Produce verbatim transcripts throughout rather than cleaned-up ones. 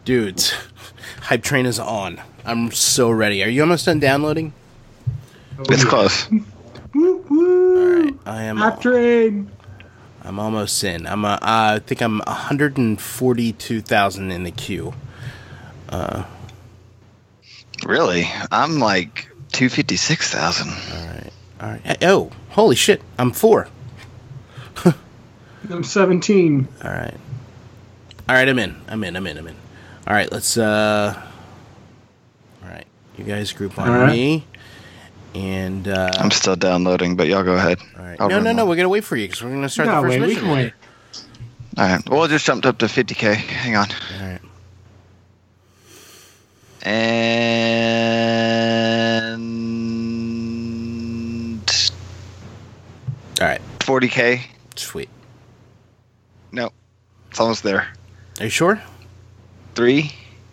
Dudes, Hype Train is on. I'm so ready. Are you almost done downloading? It's close. Woo, woo. All right, I am. Hype Train. I'm almost in. I'm. Uh, I think I'm one hundred forty-two thousand in the queue. Uh, Really? I'm like two hundred fifty-six thousand. all right. All right. Oh, holy shit! I'm four. I'm seventeen. All right. All right. I'm in. I'm in. I'm in. I'm in. All right. Let's. Uh. All right. You guys group on All right. me. And. Uh, I'm still downloading, but y'all go ahead. all right. I'll No, run no, no. one. We're gonna wait for you because we're gonna start No, the first wait, we mission. can wait. All right. Well, it just jumped up to fifty K. Hang on. All right. And All right. forty K. Sweet. No, it's almost there. Are you sure? Three.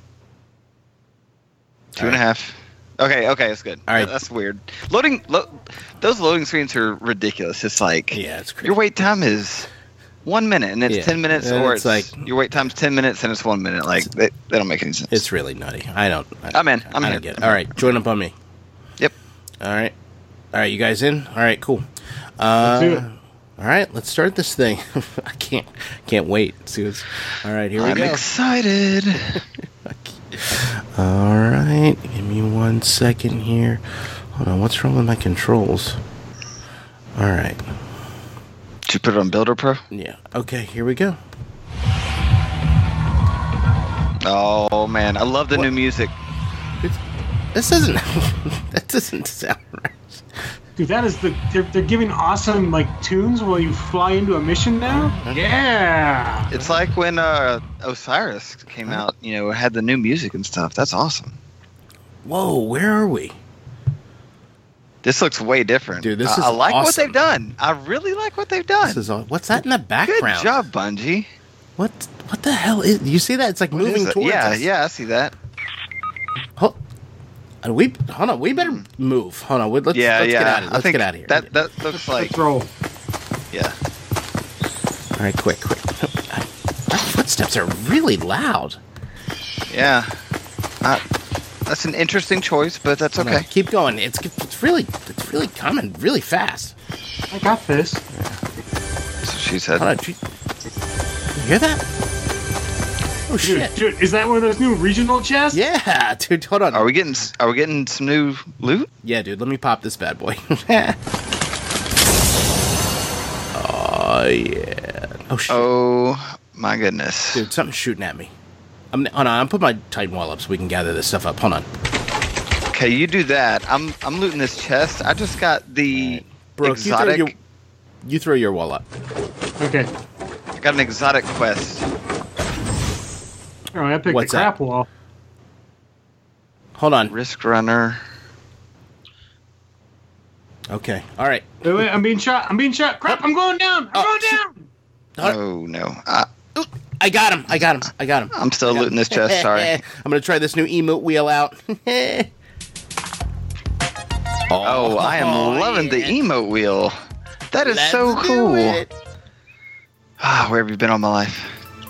Two All and a right. half. Okay, okay, it's good. All right. That's weird. Loading, lo- those loading screens are ridiculous. It's like Yeah, it's crazy. your wait time is one minute and it's Yeah. ten minutes, And or it's it's, like- your wait time's ten minutes and it's one minute. Like they, they don't make any sense. It's really nutty. I don't. I, I'm in. I'm I in. don't get it. All right, join up on me. Yep. All right. All right, you guys in? All right, cool. Uh, Let's do it. All right, let's start this thing. I can't can't wait. See what's, all right, here we I'm go. excited. All right, give me one second here. Hold on, what's wrong with my controls? All right. Did you put it on Builder Pro? Yeah. Okay, here we go. Oh man, I love the What? new music. It's, this isn't. That doesn't sound right. Dude, that is the they're, they're giving awesome like tunes while you fly into a mission now. Yeah. It's like when uh, Osiris came out. You know, had the new music and stuff. That's awesome. Whoa, where are we? This looks way different. Dude, this I, is I like what awesome. they've done. I really like what they've done. This is all, what's that in the Good background? job, Bungie. What what the hell is? You see that? It's like What moving is it? towards yeah, us. yeah, I see that. Hold, and we hold on. We better move. Hold on. Let's, yeah, let's yeah. get out of here. I Let's think get out of here. That that looks like Let's roll. yeah. All right, quick, quick. Our footsteps are really loud. Yeah. Uh, that's an interesting choice, but that's Hold on, okay. keep going. It's it's really it's really coming really fast. I got this. So she said. Hold on. Did you, you hear that? Oh Dude, shit! dude, is that one of those new regional chests? Yeah, dude. Hold on. Are we getting are we getting some new loot? Yeah, dude. Let me pop this bad boy. Oh yeah. Oh shit. Oh my goodness. Dude, something's shooting at me. I'm, hold on, I'm putting my Titan wall up so we can gather this stuff up. Hold on. Okay, you do that. I'm I'm looting this chest. I just got the Bro, exotic. you throw, your, you throw your wall up. Okay. I got an exotic quest. Oh, I picked What's the crap that? wall. Hold on. Risk runner. Okay. All right. Wait, wait, I'm being shot. I'm being shot. Crap, I'm going down. I'm Oh, going shit. down. All right. Oh no. I, I got him. I got him. I got him. I'm still I got looting him. this chest. Sorry. I'm going to try this new emote wheel out. Oh, I am loving the yeah. emote wheel. That is Let's so do cool. it. Ah, where have you been all my life?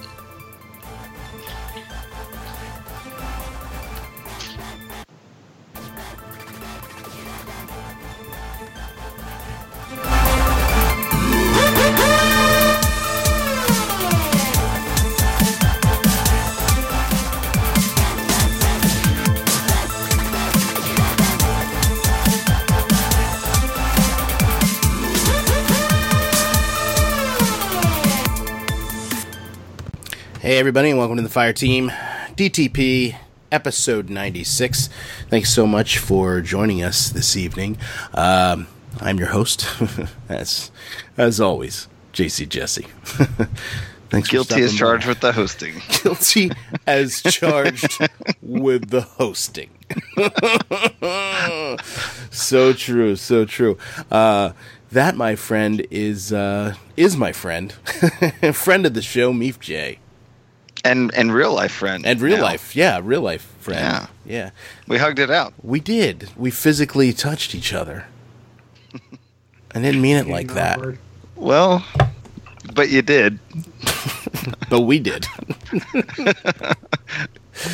Hey, everybody, and welcome to the Fire Team D T P episode ninety-six. Thanks so much for joining us this evening. Um, I'm your host, as as always, J C Jesse. Thanks. Guilty for as stopping charged by. with the hosting. Guilty as charged with the hosting. So true, so true. Uh, that, my friend, is uh, is my friend, friend of the show, Meef J. And and real life friend. And real now. life, yeah, real life friend. Yeah. Yeah. We hugged it out. We did. We physically touched each other. I didn't mean it like that, Awkward. Well, but you did. but we did.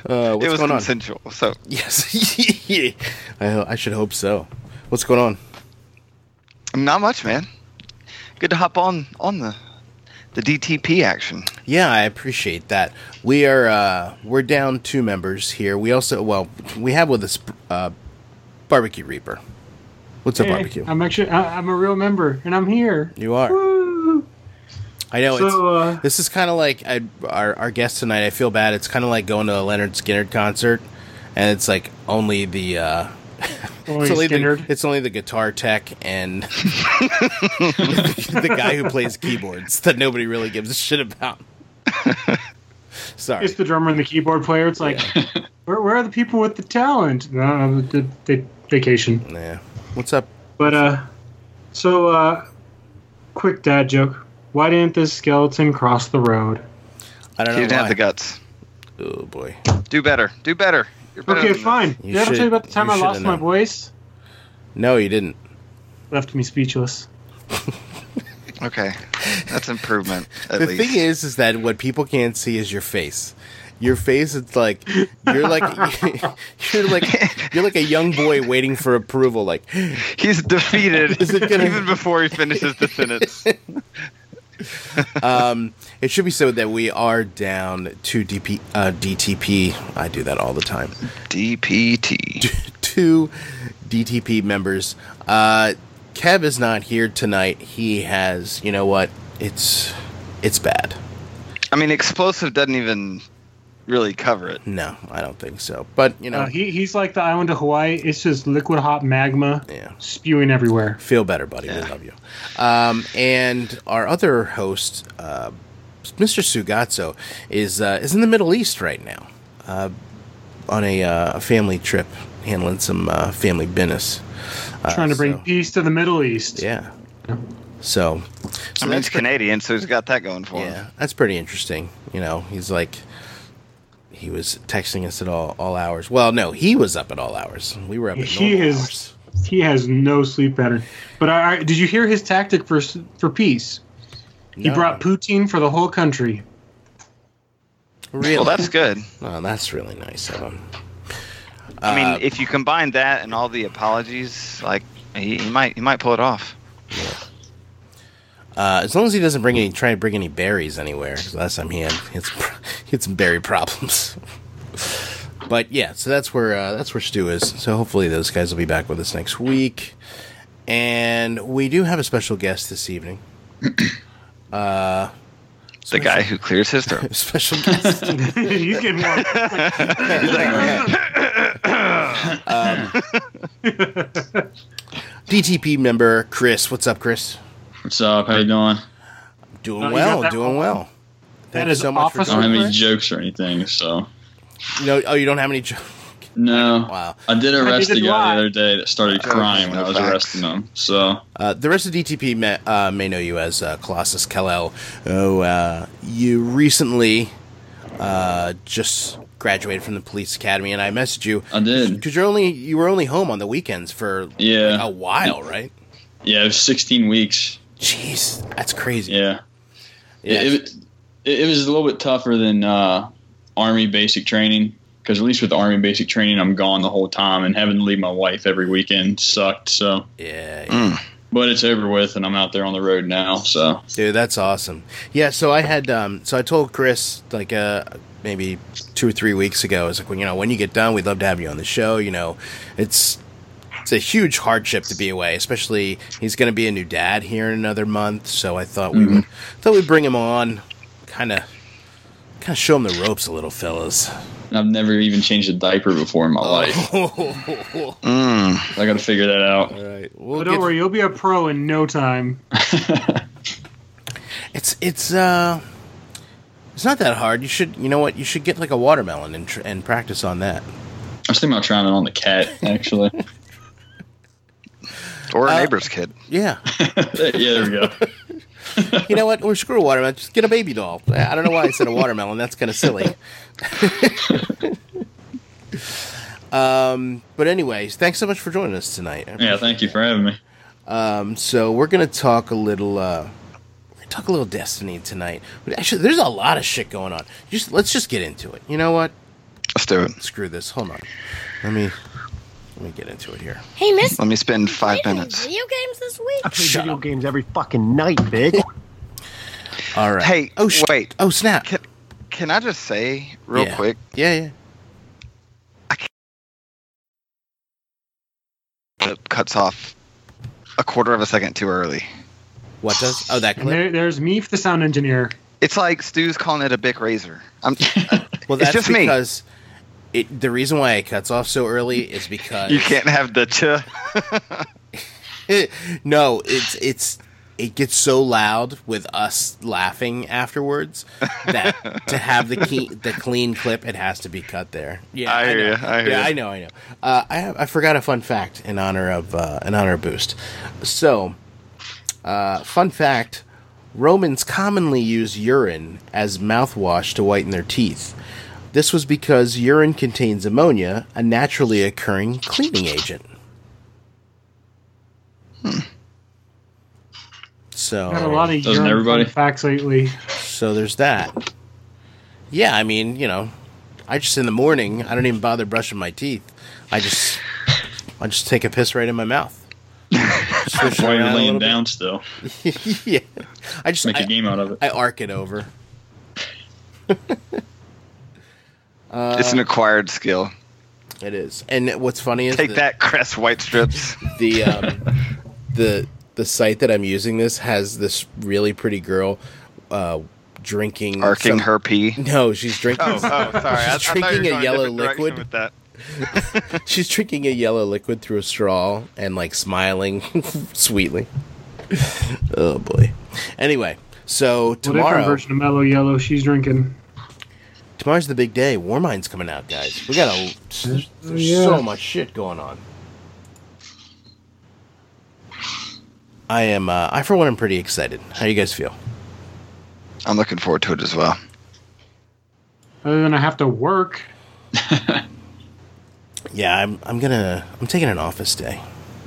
Uh, what's it was going on? consensual. So Yes, I, I should hope so. What's going on? not much, man. Good to hop on on the the D T P action. Yeah, I appreciate that. We are uh, we're down two members here. We also well we have with us uh, Barbecue Reaper. What's up, Hey, Barbecue? I'm actually I, I'm a real member, and I'm here. You are. Woo. I know. So, it's, uh, this is kind of like I, our our guest tonight. I feel bad. It's kind of like going to a Leonard Skinner concert, and it's like only the uh, Only it's, only the, Skinnerd. it's only the guitar tech and the guy who plays keyboards that nobody really gives a shit about. Sorry. It's the drummer and the keyboard player. It's like, where, where are the people with the talent? No, the, the vacation. Yeah. What's up? But uh, so uh, quick dad joke. Why didn't this skeleton cross the road? I don't He know. didn't why. have the guts. Oh boy. Do better. Do better. You're better Okay, than fine. You Did I ever should- tell you about the time you I should lost have my known. voice? No, you didn't. Left me speechless. this. Okay, that's improvement. At The least. thing is, is that what people can't see is your face. Your face, it's like you're like you're like you're like a young boy waiting for approval. Like, he's defeated. Is it gonna- even before he finishes the sentence. um, it should be said that we are down to D P, uh, D T P. I do that all the time. D P T. Two D T P members. Uh, Kev is not here tonight. He has, you know what? It's it's bad. I mean, explosive doesn't even really cover it. No, I don't think so. But you know, Uh, he he's like the island of Hawaii. It's just liquid hot magma yeah. spewing everywhere. Feel better, buddy. We Yeah. love you. Um, and our other host, uh, Mister Sugazzo, is uh, is in the Middle East right now, uh, on a uh, family trip, handling some uh, family business. Uh, Trying to bring so- peace to the Middle East. yeah. So, so I mean, that's he's pre- Canadian, so he's got that going for him. Yeah, that's pretty interesting. You know, he's like, he was texting us at all all hours. Well, no, he was up at all hours. We were up at He normal is- hours. He has no sleep pattern. But I, I, did you hear his tactic for s- for peace? He No. brought poutine for the whole country. Really? Well, that's good. Oh, that's really nice of him. I mean, Uh, if you combine that and all the apologies, like he, he might he might pull it off. Uh, as long as he doesn't bring any, try to bring any berries anywhere. Because last time he had, he had, some, he had some berry problems. But yeah, so that's where uh, that's where Stu is. So hopefully those guys will be back with us next week. And we do have a special guest this evening. Uh, The guy who clears his throat. special guest. He's getting more. D T P member Chris. What's up, Chris? What's up? How you doing? Doing Oh, you well, got that doing all- well. that Thank you is so much for officer I don't have joining any us. jokes or anything, so No, oh, you don't have any jokes. no. Wow. I did arrest did a guy lie. the other day that started Jokes, crying when no I was facts. arresting him. So Uh, the rest of D T P may, uh, may know you as uh, Colossus Kal-El. Oh, uh, you recently uh, just graduated from the police academy, and I messaged you. I did. Because you're only you were only home on the weekends for Yeah. like, a while, right? Yeah, it was sixteen weeks. Jeez, that's crazy. Yeah. Yeah. It, it, it, it was a little bit tougher than uh, Army basic training, because at least with the Army basic training, I'm gone the whole time, and having to leave my wife every weekend sucked. So, yeah, Mm. but it's over with, and I'm out there on the road now. So, dude, that's awesome. Yeah, so I had, um, so I told Chris like uh, maybe two or three weeks ago. I was like, well, you know, when you get done, we'd love to have you on the show. You know, it's it's a huge hardship to be away, especially he's going to be a new dad here in another month. So I thought we would thought we'd bring him on, kind of kind of show him the ropes a little, fellas. I've never even changed a diaper before in my life. Mm. I got to figure that out. All right, we'll But don't get- worry, you'll be a pro in no time. It's it's uh, it's not that hard. You should, you know what? You should get like a watermelon and tr- and practice on that. I was thinking about trying it on the cat, actually. Or a Uh, neighbor's kid. Yeah. Yeah, there we go. You know what? Or screw a watermelon. Just get a baby doll. I don't know why I said a watermelon. That's kind of silly. um, but anyways, thanks so much for joining us tonight. I Yeah, thank you for having me. Um, so we're gonna talk a little. Uh, we're gonna talk a little Destiny tonight. But actually, there's a lot of shit going on. Just let's just get into it. You know what? Let's do it. Screw this. Hold on. Let me let me get into it here. Hey, miss. Let me spend five playing minutes. Video games this week? I play Shut video up. games every fucking night, big. All right. Hey, oh sh- wait. Oh snap. Can, can I just say real Yeah. quick? Yeah, yeah. It cuts off a quarter of a second too early. What does? Oh, that And clip. there, there's me, the sound engineer. It's like Stu's calling it a Bic razor. I'm, Well, it's that's just me. because it, the reason why it cuts off so early is because You can't have the ch. no, it's it's it gets so loud with us laughing afterwards that to have the key, the clean clip, it has to be cut there. Yeah, I hear know. ya, I hear yeah, ya. I know, I know. Uh, I have, I forgot a fun fact in honor of uh, in honor of Boost. So, uh, fun fact: Romans commonly used urine as mouthwash to whiten their teeth. This was because urine contains ammonia, a naturally occurring cleaning agent. So, Got a lot of Doesn't urine everybody? fun facts lately. so there's that. Yeah, I mean, you know, I just in the morning, I don't even bother brushing my teeth. I just, I just take a piss right in my mouth. Swish it While you're around a laying little down still. bit. Yeah, I just Make I, a game out of it. I arc it over. It's an acquired skill. It is, and what's funny is Take the, that, Crest White Strips. the um, the the site that I'm using this has this really pretty girl uh, drinking Arcing some- her pee. No, she's drinking. Oh, oh, sorry. I, She's I thought you were drinking a going yellow different direction liquid. with that. She's drinking a yellow liquid through a straw and like smiling sweetly. Oh boy. Anyway, so What different tomorrow, version of Mellow Yellow she's drinking? tomorrow's the big day. Warmind's coming out, guys. We got a there's, there's Yeah. so much shit going on. I am. Uh, I for one am pretty excited. How you guys feel? I'm looking forward to it as well. Other than I have to work. Yeah, I'm. I'm gonna. I'm taking an office day.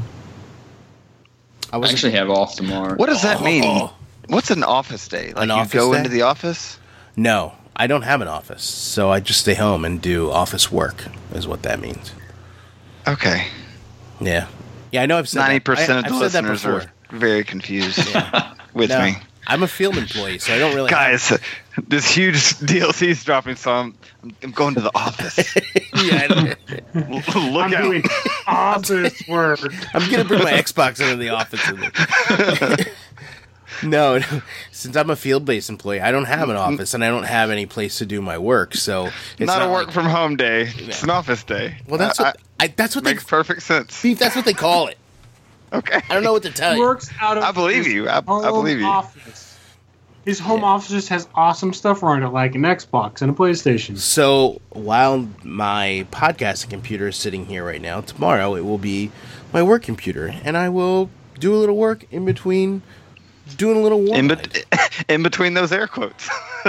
I I was actually have off tomorrow. What does that mean? Oh. What's an office day? Like An you office go day? into the office? No, I don't have an office, so I just stay home and do office work. Is what that means. Okay. Yeah, yeah. I know. I've said Ninety that. percent I- of the I've said that listeners before. are very confused with No, me. I'm a field employee, so I don't really. Guys, this huge D L C is dropping, so I'm, I'm going to the office. Have, yeah, I don't- Look I'm out. doing office work. I'm gonna bring my Xbox into the office with me. No, no, since I'm a field-based employee, I don't have an office and I don't have any place to do my work. So it's not, a work like- from home day. It's an office day. Well, that's I, what I, that's what I, they makes perfect sense. Beef, that's what they call it. Okay. I don't know what to tell you. Works out of I believe his you. I- I home believe you. Office. His home office just has awesome stuff around it, like an Xbox and a PlayStation. So while my podcasting computer is sitting here right now, tomorrow it will be my work computer, and I will do a little work in between doing a little warm. In, bet in between those air quotes.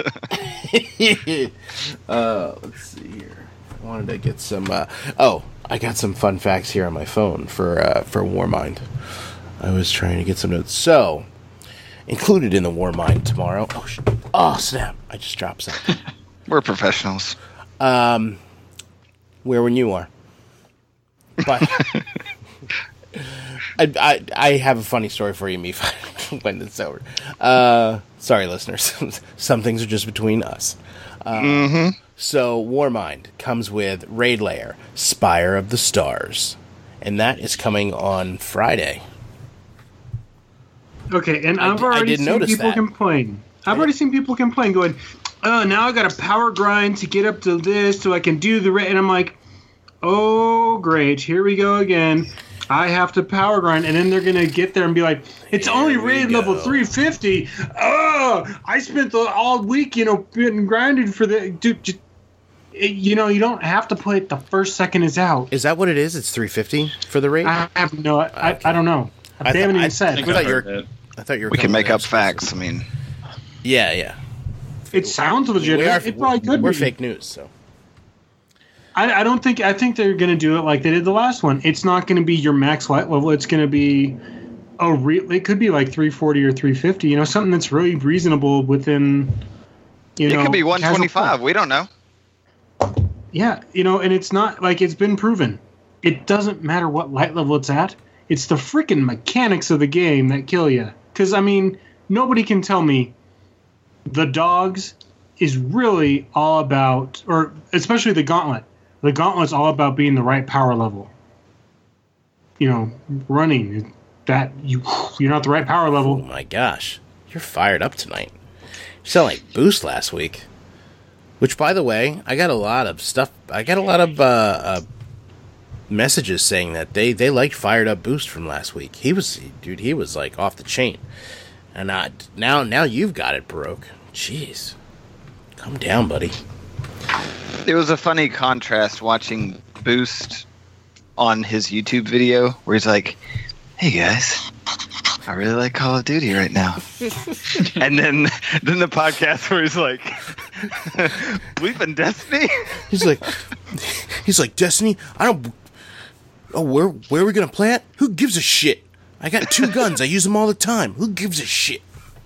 uh, let's see here. I wanted to get some. Uh, oh, I got some fun facts here on my phone for uh, for Warmind. I was trying to get some notes. So, included in the Warmind tomorrow. Oh, sh- oh snap! I just dropped something. We're professionals. Um, where when you are. But I, I I have a funny story for you, Mifa, when it's over. Uh, sorry, listeners. Some things are just between us. Uh, Mm-hmm. So, Warmind comes with Raid Lair, Spire of the Stars. And that is coming on Friday. Okay, and I I've di- I already did seen notice people that. complain. I've already seen people complain, going, "Oh, now I got to power grind to get up to this, so I can do the." Ra-. And I'm like, "Oh, great! Here we go again. I have to power grind," and then they're gonna get there and be like, "It's Here only we raid level go. three fifty. Oh, I spent the, all week, you know, getting grinded for the dude." Just, it, you know, you don't have to play it the first second is out. Is that what it is? It's three fifty for the raid? I have no. I, Okay. I don't know. I They haven't thought- even I said. think- I thought you were- heard that. I thought you were We can coming make there up exclusive. facts. I mean, Yeah, yeah. It sounds legit. We are, It probably could we're be. fake news, so. I, I don't think. I think they're going to do it like they did the last one. It's not going to be your max light level. It's going to be a real. It could be like three forty or three fifty. You know, something that's really reasonable within. You it know, could be casual one twenty-five. play. We don't know. Yeah, you know, and it's not like it's been proven. It doesn't matter what light level it's at. It's the freaking mechanics of the game that kill you. Because, I mean, nobody can tell me the dogs is really all about, or especially the gauntlet. The gauntlet's all about being the right power level. You know, running, that you, you're not the right power Oh level. my gosh. You're fired up tonight. You sound like Boost last week. Which, by the way, I got a lot of stuff. I got a lot of uh, uh, messages saying that they, they liked Fired Up Boost from last week. He was, dude, he was like off the chain. And uh, now, now you've got it, Baroque. Jeez. Calm down, buddy. It was a funny contrast watching Boost on his YouTube video where he's like, "Hey guys, I really like Call of Duty right now." And then then the podcast where he's like, "We've been Destiny?" He's like, he's like, Destiny, I don't, oh, where, where are we going to play at? Who gives a shit? I got two guns. I use them all the time. Who gives a shit?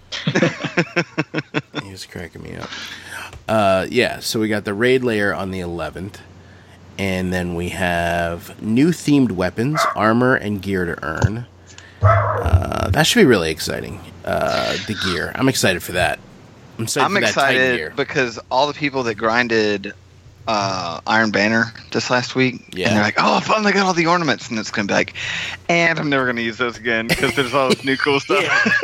He was cracking me up. Uh, yeah, so we got the raid layer on the eleventh. And then we have new themed weapons, armor, and gear to earn. Uh, that should be really exciting. Uh, the gear. I'm excited for that. I'm excited I'm for that Titan gear. excited because all the people that grinded uh, Iron Banner this last week, Yeah. and they're like, "Oh, I finally got all the ornaments," and it's going to be like, "And I'm never going to use those again because there's all this new cool stuff."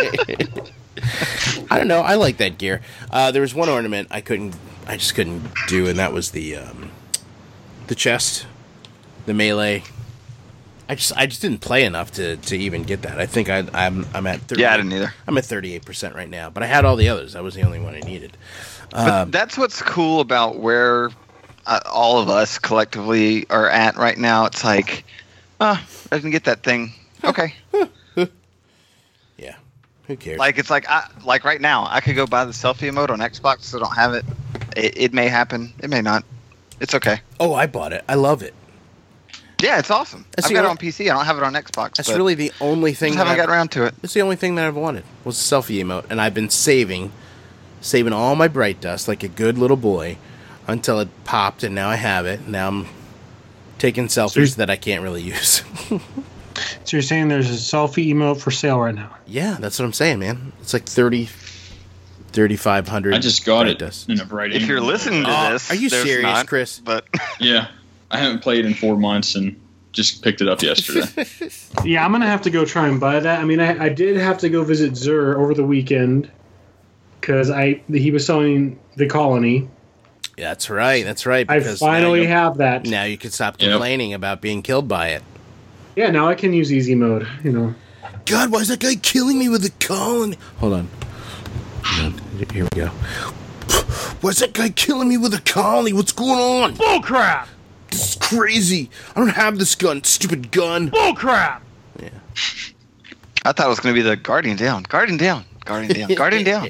I don't know. I like that gear. Uh, there was one ornament I couldn't, I just couldn't do, and that was the um, the chest, the melee. I just, I just didn't play enough to, to even get that. I think I, I'm, I'm at thirty. Yeah, I didn't either. I'm at thirty-eight percent right now, but I had all the others. That was the only one I needed. But Um, that's what's cool about where uh, all of us collectively are at right now. It's like, uh, I didn't get that thing. Okay. yeah. Who cares? Like it's like I, like right now, I could go buy the selfie emote on Xbox. So I don't have it. it. It may happen. It may not. It's okay. oh, I bought it. I love it. Yeah, it's awesome. That's I've the got it only- on P C. I don't have it on Xbox. That's but really the only thing. just that haven't I've- got around to it. It's the only thing that I've wanted was a selfie emote, and I've been saving, saving all my bright dust like a good little boy, until it popped, and now I have it. Now I'm taking selfies So- that I can't really use. So you're saying there's a selfie emote for sale right now? Yeah, that's what I'm saying, man. It's like thirty, thirty-five hundred. I just got bright it dust. in a bright. If you're listening to Oh, this, are you there's serious, not, Chris? But Yeah, I haven't played in four months and just picked it up yesterday. Yeah, I'm gonna have to go try and buy that. I mean, I, I did have to go visit Zur over the weekend because I he was selling the Colony. Yeah, that's right. That's right. I because finally now you, have that. now you can stop Yep. complaining about being killed by it. Yeah, now I can use easy mode. You know. God, why is that guy killing me with a colony? Hold on. Hold on. Here we go. Why's that guy killing me with a colony? What's going on? Bullcrap! This is crazy. I don't have this gun, stupid gun. Bullcrap! Yeah. I thought it was going to be the Guardian down, Guardian down, Guardian down, Guardian down.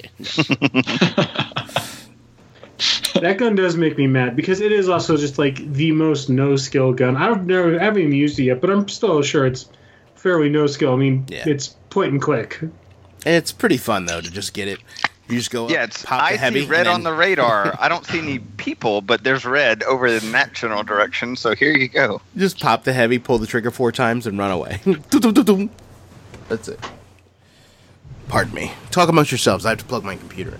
That gun does make me mad because it is also just like the most no skill gun. I've never, I haven't even used it yet, but I'm still sure it's fairly no skill. I mean, Yeah. it's point and click. And it's pretty fun though to just get it. You just go Yeah, up, it's pop the I heavy, see red and then- on the radar. I don't see any people, but there's red over in that general direction. So here you go. just pop the heavy, pull the trigger four times, and run away. Doo-doo-doo-doo. That's it. Pardon me. Talk amongst yourselves. I have to plug my computer in.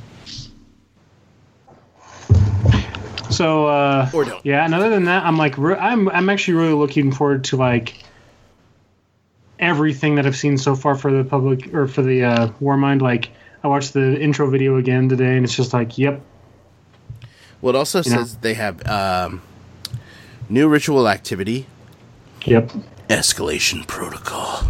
So, uh, Or don't. yeah, and other than that, I'm like, re- I'm, I'm actually really looking forward to like everything that I've seen so far for the public or for the uh, Warmind. Like, I watched the intro video again today, and it's just like, yep, Well, it also You know? says they have um, new ritual activity, yep. escalation protocol.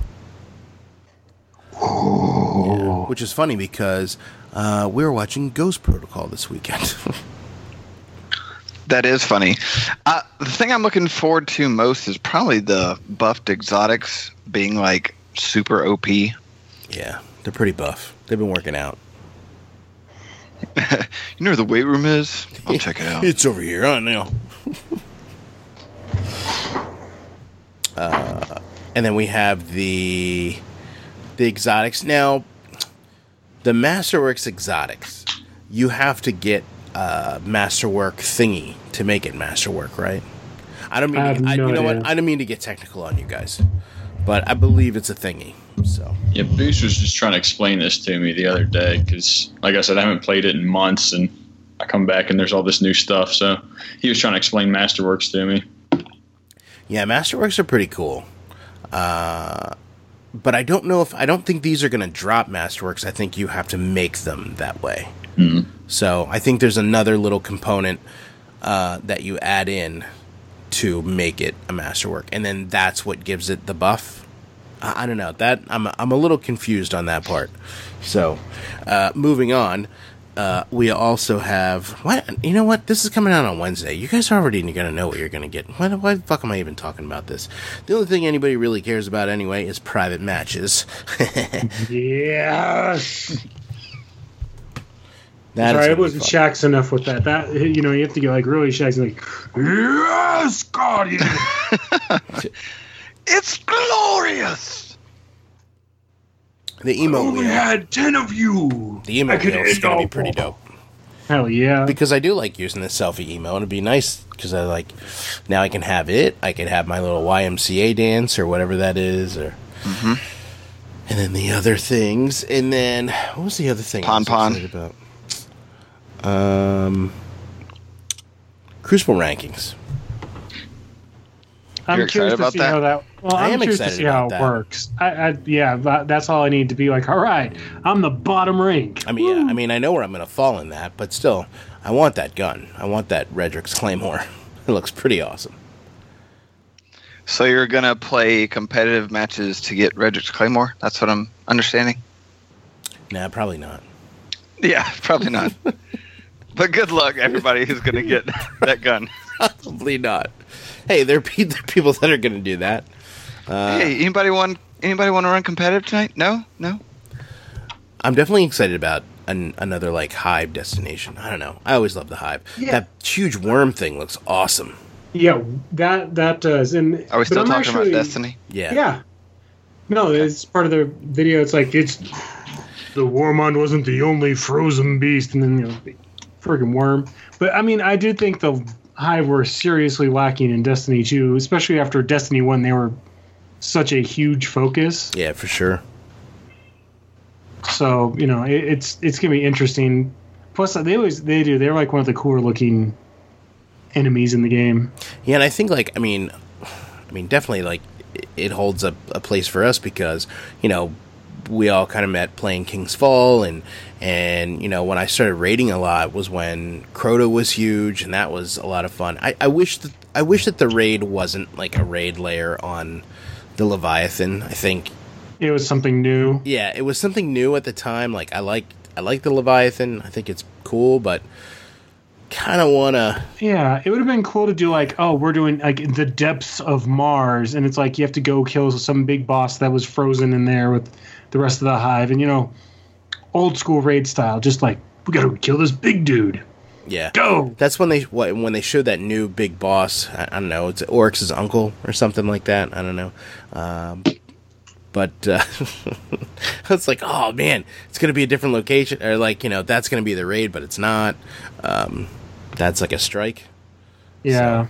Yeah, which is funny because uh, we were watching Ghost Protocol this weekend. That is funny. Uh, the thing I'm looking forward to most is probably the buffed exotics being like super O P. Yeah, they're pretty buff. They've been working out. You know where the weight room is? I'll check it out. It's over here. I know. uh, and then we have the the exotics. Now, the Masterworks exotics, you have to get uh, masterwork thingy to make it masterwork, right? I don't mean. I have to, I, no you know idea. what? I don't mean to get technical on you guys, but I believe it's a thingy. So Yeah, Boost was just trying to explain this to me the other day because, like I said, I haven't played it in months, and I come back and there's all this new stuff. So he was trying to explain Masterworks to me. yeah, masterworks are pretty cool. Uh, but I don't know if I don't think these are going to drop masterworks. I think you have to make them that way. Mm-hmm. So I think there's another little component uh, that you add in to make it a masterwork, and then that's what gives it the buff. I, I don't know that I'm I'm a little confused on that part. So uh, moving on, uh, we also have what you know what this is coming out on Wednesday. You guys are already gonna know what you're gonna get. Why, why the fuck am I even talking about this? The only thing anybody really cares about anyway is private matches. Yes. That Sorry, is I gonna be wasn't fun. Shax enough with that. That you know, you have to get like really Shax, like yes, Guardian. It's glorious. The I emote only wheel. had ten of you. The I emote could wheel is end gonna be all pretty four. dope. Hell yeah. Because I do like using the selfie emo, and it'd be nice because I like now I can have it. I can have my little Y M C A dance or whatever that is, or Mm-hmm. and then the other things, and then what was the other thing? I was Pon Pon. excited about? Um, Crucible rankings. I'm You're curious excited to about see that? how that. Well, I I'm am curious to excited see how about it that. works. I, I yeah, that, that's all I need to be like. All right, I'm the bottom rank. I mean, yeah, I mean, I know where I'm going to fall in that, but still, I want that gun. I want that Redrix Claymore. It looks pretty awesome. So you're gonna play competitive matches to get Redrix Claymore? That's what I'm understanding. Nah, probably not. Yeah, probably not. But good luck, everybody who's gonna get that gun. Probably not. Hey, there are, pe- there are people that are going to do that. Uh, Hey, anybody want anybody want to run competitive tonight? No, no. I'm definitely excited about an, another like Hive destination. I don't know. I always love the Hive. Yeah. That huge worm thing looks awesome. Yeah, that that does. And Are we but still I'm talking actually- about Destiny? Yeah. Yeah. No, it's part of their video. It's like it's the Warmond wasn't the only frozen beast, and then you know, friggin' worm. But I mean, I do think the Hive were seriously lacking in Destiny two, especially after Destiny one. They were such a huge focus. Yeah, for sure. So you know, it, it's it's gonna be interesting. Plus, they always they do. They're like one of the cooler looking enemies in the game. Yeah, and I think like I mean, I mean definitely like it- it holds a, a place for us because you know we all kind of met playing King's Fall and and you know when I started raiding a lot was when Crota was huge and that was a lot of fun. I, I wish that I wish that the raid wasn't like a raid layer on the Leviathan. I think It was something new. yeah, it was something new at the time. Like I like I like the Leviathan. I think it's cool, but kind of want to. Yeah, it would have been cool to do like, oh, we're doing like in the depths of Mars, and it's like you have to go kill some big boss that was frozen in there with the rest of the Hive, and you know, old school raid style, just like we gotta kill this big dude. Yeah, Go. that's when they what, when they showed that new big boss. I, I don't know. It's Oryx's uncle or something like that. I don't know. Um, but uh, it's like, oh man, it's gonna be a different location, or like you know, that's gonna be the raid, but it's not. Um, that's like a strike. Yeah.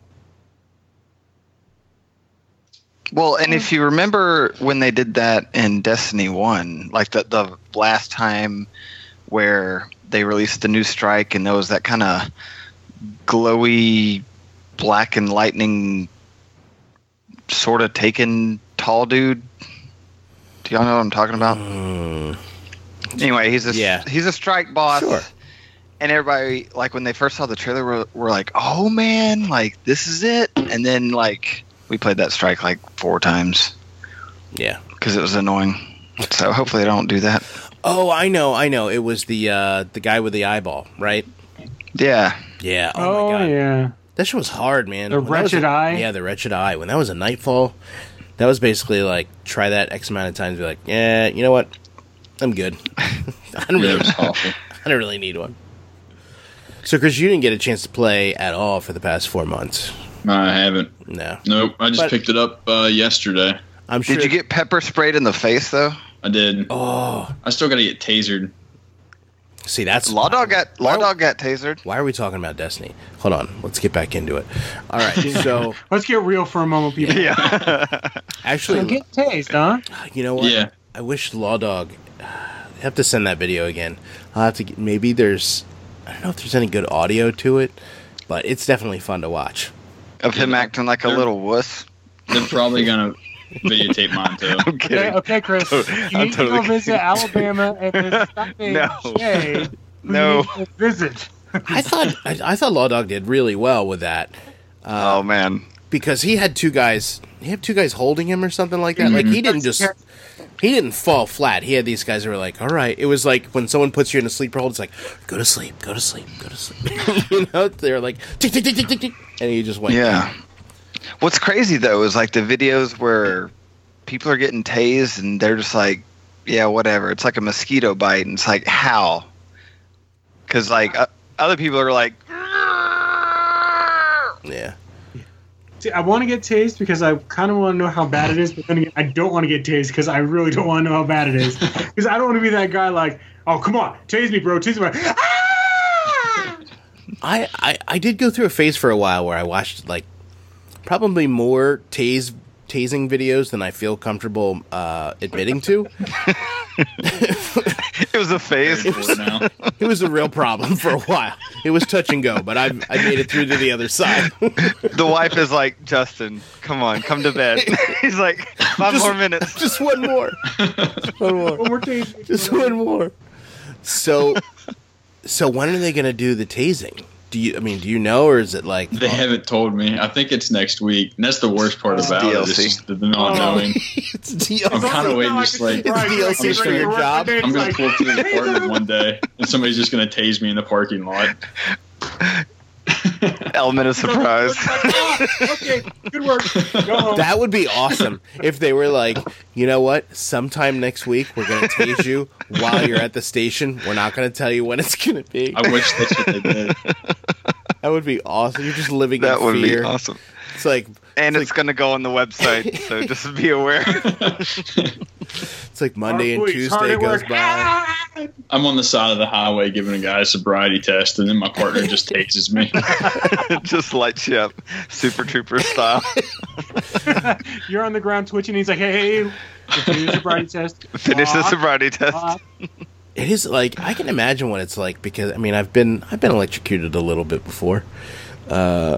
Well, and if you remember when they did that in Destiny one, like the the last time where they released the new strike and there was that kind of glowy black and lightning sort of taken tall dude. Do y'all know what I'm talking about? Mm, Anyway, he's a Yeah. he's a strike boss. Sure. And everybody, like when they first saw the trailer, were, were like, "Oh man, like this is it!" And then like we played that strike like four times yeah. because it was annoying. So hopefully they don't do that. Oh, I know, I know. It was the uh, the guy with the eyeball, right? Yeah, Yeah. Oh, Oh, my god. yeah. That shit was hard, man. The When that was Wretched a- Eye? Yeah, the wretched eye. When that was a Nightfall, that was basically like try that X amount of times. Be like, yeah, you know what? I'm good. I don't Yeah, really, it was awful. I don't really need one. So, Chris, you didn't get a chance to play at all for the past four months. I haven't. No, Nope. I just But- picked it up uh, yesterday. I'm sure. did you get pepper sprayed in the face though? I did. Oh, I still got to get tasered. See, that's Law Dog got Law Why- Dog got tasered. Why are we talking about Destiny? Hold on, let's get back into it. All right, so Let's get real for a moment, people. Yeah. actually, So get tased, huh? you know what? Yeah. I wish Law Dog. I have to send that video again. I'll have to get, maybe there's. I don't know if there's any good audio to it, but it's definitely fun to watch. Of him acting like a They're- little wuss. They're probably gonna videotape mine too. I'm Okay, kidding. okay, Chris. You I'm need totally to go visit kidding. Alabama and visit something No. Shay. who No. needs to visit. I thought I, I thought Law Dog did really well with that Oh man. because he had two guys. He had two guys holding him or something like that. Like he didn't just. He didn't fall flat. He had these guys who were like, all right. It was like when someone puts you in a sleeper hold, it's like, go to sleep, go to sleep, go to sleep. you know, they're like, tick, tick, tick, tick, tick, tick. And he just went, Yeah. What's crazy though is like the videos where people are getting tased and they're just like, yeah, whatever. It's like a mosquito bite, and it's like, how? Because like uh, other people are like, yeah. See, I want to get tased because I kind of want to know how bad it is, but then again, I don't want to get tased because I really don't want to know how bad it is. Because I don't want to be that guy like, oh, come on, tase me, bro, tase me. Ah! I, I, I did go through a phase for a while where I watched like probably more tase tasing videos than I feel comfortable uh, admitting to. it was a phase. Bored now. It was a real problem for a while. It was touch and go, but I I made it through to the other side. The wife is like, Justin, come on, come to bed. He's like, five Just- more minutes. Just one more. Just one more. One more tase. Just one more. So, so when are they going to do the tasing? Do you? I mean, do you know, or is it like They haven't told me. I think it's next week, and that's the worst part It's about D L it. It's C. just the not knowing. it's D L C? I'm kind of waiting, just like It's D L C for your job. I'm gonna pull up to the apartment one day, and somebody's just gonna tase me in the parking lot. Element of surprise. Okay, good work. Go home. That would be awesome if they were like, you know what? Sometime next week we're gonna tase you while you're at the station. We're not gonna tell you when it's gonna be. I wish that's what they did. That would be awesome. You're just living That in would fear. be awesome. It's like And it's it's going to go on the website, so just be aware. it's like Monday and Our police, hard Tuesday at goes work. by. Ah! I'm on the side of the highway giving a guy a sobriety test, and then my partner just tases me. Just lights you up, Super Trooper style. You're on the ground twitching. He's like, hey, hey, do the sobriety test. Finish the Lock, sobriety test. lock. It is like I can imagine what it's like because I mean I've been I've been electrocuted a little bit before, uh,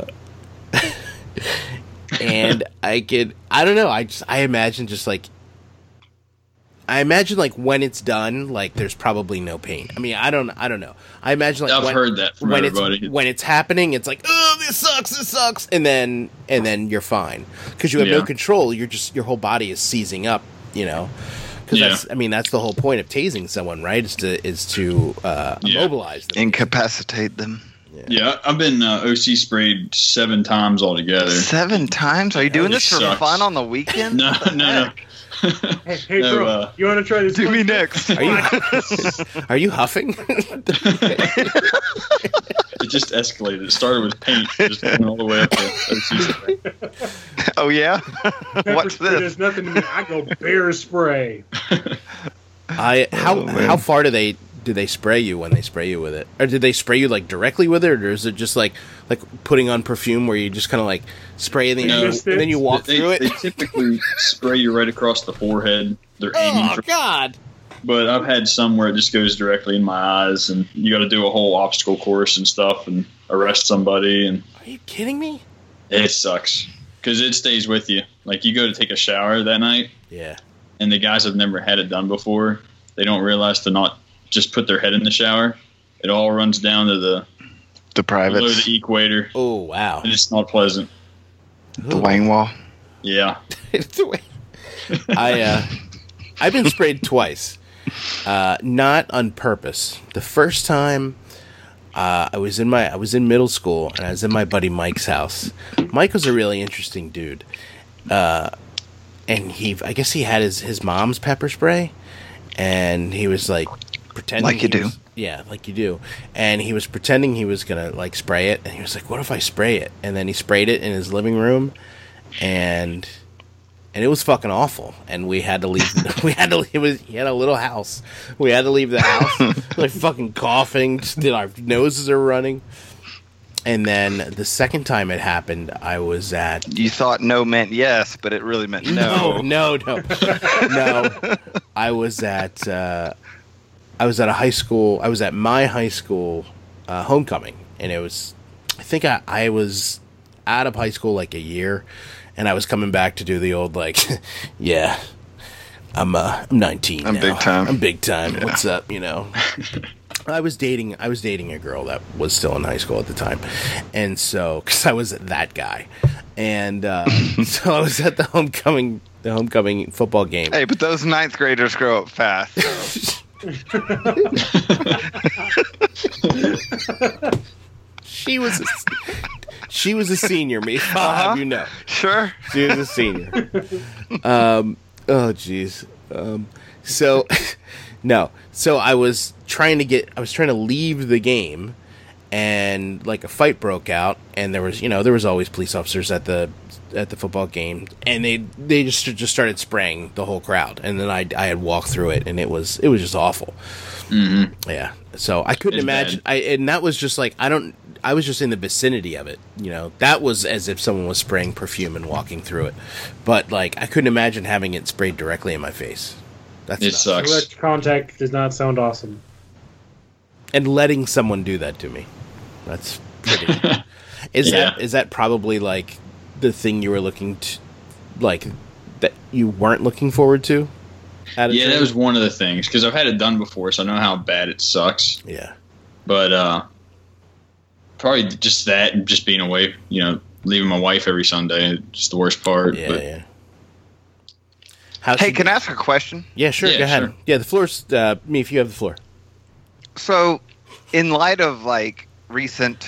and I could I don't know I just I imagine just like I imagine like when it's done like there's probably no pain. I mean I don't I don't know I imagine like I've when, heard that from when everybody. it's when it's happening it's like oh this sucks this sucks and then and then you're fine because you have no Yeah. control. You're just your whole body is seizing up, you know. Because Yeah. that's, I mean, that's the whole point of tasing someone, right? Is to is to uh, Yeah. immobilize them. Incapacitate them. Yeah, I've been uh, O C sprayed seven times altogether. Seven times? Are you doing It this for sucks. fun on the weekend? No, no, no. Hey, hey No, bro, uh, you want to try this? Do me one? next. Are you are you huffing? It just escalated. It started with paint, just went all the way up to O C spray. Oh, yeah? Pepper What's spray this? does nothing to me. I go bear spray. I how Oh, man. how far do they do they spray you when they spray you with it, or did they spray you like directly with it, or is it just like like putting on perfume where you just kind of like spray and then, No. you, and then you walk they, through it? They typically spray you right across the forehead. They're aiming Oh for. God! But I've had some where it just goes directly in my eyes, and you got to do a whole obstacle course and stuff, and arrest somebody, and Are you kidding me? it sucks because it stays with you. Like you go to take a shower that night, Yeah. and the guys have never had it done before. They don't realize to not just put their head in the shower. It all runs down to the The below privates. the equator, Oh wow. and it's not pleasant. The Wang Wall. Yeah, I uh, I've been sprayed twice, uh, not on purpose. The first time, uh, I was in my I was in middle school and I was in my buddy Mike's house. Mike was a really interesting dude, uh, and he I guess he had his his mom's pepper spray, and he was like pretending Like you he do. was- yeah, like you do. And he was pretending he was gonna like spray it, and he was like, "What if I spray it?" And then he sprayed it in his living room, and and it was fucking awful. And we had to leave. we had to. It was. He had a little house. We had to leave the house. Like fucking coughing. Just, our noses are running. And then the second time it happened, I was at. You thought no meant yes, but it really meant no. No, no, no, no. I was at. Uh, I was at a high school. I was at my high school uh, homecoming, and it was. I think I, I was out of high school like a year, and I was coming back to do the old like, yeah, I'm uh, I'm nineteen. I'm now. big time. I'm big time. Yeah. What's up? You know. I was dating. I was dating a girl that was still in high school at the time, and so because I was that guy, and uh, so I was at the homecoming, the homecoming football game. Hey, but those ninth graders grow up fast. So. She was, a, she was a senior. Me, I'll Uh-huh. have you know, Sure. she was a senior. Um. Oh, jeez. Um. So, no. So I was trying to get. I was trying to leave the game, and like a fight broke out, and there was, you know, there was always police officers at the at the football game, and they they just just started spraying the whole crowd, and then I I had walked through it, and it was it was just awful. Mm-hmm. Yeah. So I couldn't It's imagine. bad. I and that was just like I don't. I was just in the vicinity of it. You know, that was as if someone was spraying perfume and walking through it, but like I couldn't imagine having it sprayed directly in my face. That's It nuts. sucks. Direct contact does not sound awesome. And letting someone do that to me. That's pretty. Is Yeah. that is that probably like the thing you were looking to, like that you weren't looking forward to? At a Yeah, that training? was one of the things because I've had it done before, so I know how bad it sucks. Yeah. But uh, probably just that, and just being away, you know, leaving my wife every Sunday, just the worst part. Yeah. but yeah. How's Hey, she- can I ask a question? Yeah, sure. Yeah, go ahead. sure. Yeah, the floor's uh, me. If you have the floor. So, in light of like recent,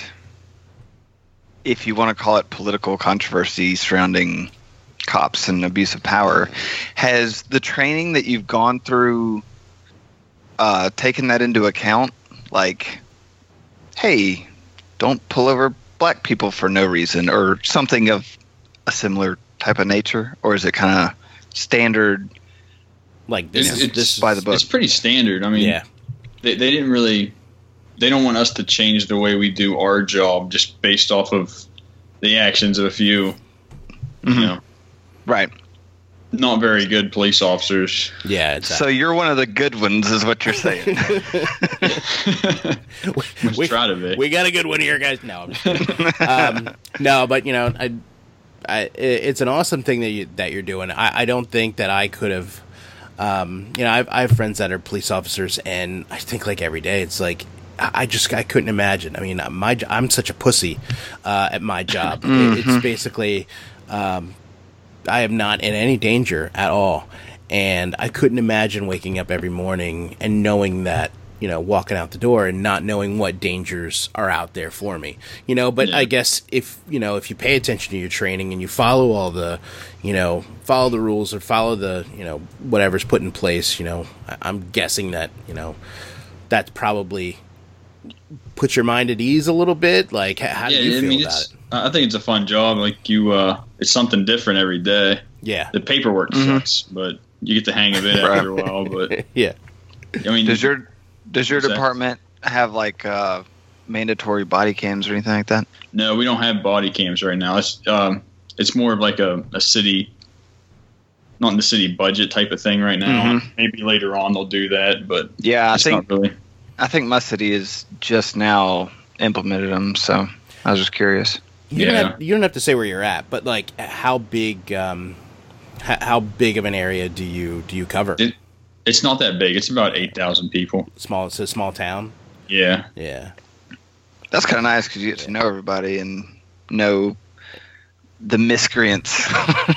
if you want to call it political controversy surrounding cops and abuse of power, has the training that you've gone through uh, taken that into account? Like, hey, don't pull over black people for no reason, or something of a similar type of nature, or is it kind of standard? Like this It's, is it's this is, by the book. It's pretty standard. I mean, Yeah. they, they didn't really, they don't want us to change the way we do our job just based off of the actions of a few, Mhm. you know, Right. not very good police officers. Yeah. It's So you're one of the good ones, is what you're saying. Let's we, try to be. we got a good one here, guys. No, I'm just kidding. um, no, but you know, I, I, it's an awesome thing that you that you're doing. I, I don't think that I could have. Um, you know, I've, I have friends that are police officers, and I think like every day, it's like I I just I couldn't imagine. I mean, my jo- I'm such a pussy uh, at my job. It, it's basically um, I am not in any danger at all, and I couldn't imagine waking up every morning and knowing that, you know, walking out the door and not knowing what dangers are out there for me, you know. But Yeah. I guess if, you know, if you pay attention to your training and you follow all the, you know, follow the rules or follow the, you know, whatever's put in place, you know, I- I'm guessing that, you know, that's probably put your mind at ease a little bit. Like, h- how do you I feel mean, about it's, it? I think it's a fun job. Like you, uh, it's something different every day. Yeah. The paperwork Mhm. sucks, but you get the hang of it Right. after a while. But Yeah. I mean, Does your does your What's that? department have like uh, mandatory body cams or anything like that? no, we don't have body cams right now. It's um, it's more of like a, a city, not in the city budget type of thing right now. Mhm. Maybe later on they'll do that, but Yeah, I it's think not really. I think my city is just now implemented them. So I was just curious. You, don't Yeah. have, you don't have to say where you're at, but like, how big, um, h- how big of an area do you do you cover? It- It's not that big. It's about eight thousand people. Small, it's a small town. Yeah. Yeah. That's kind of nice because you get to know everybody and know the miscreants.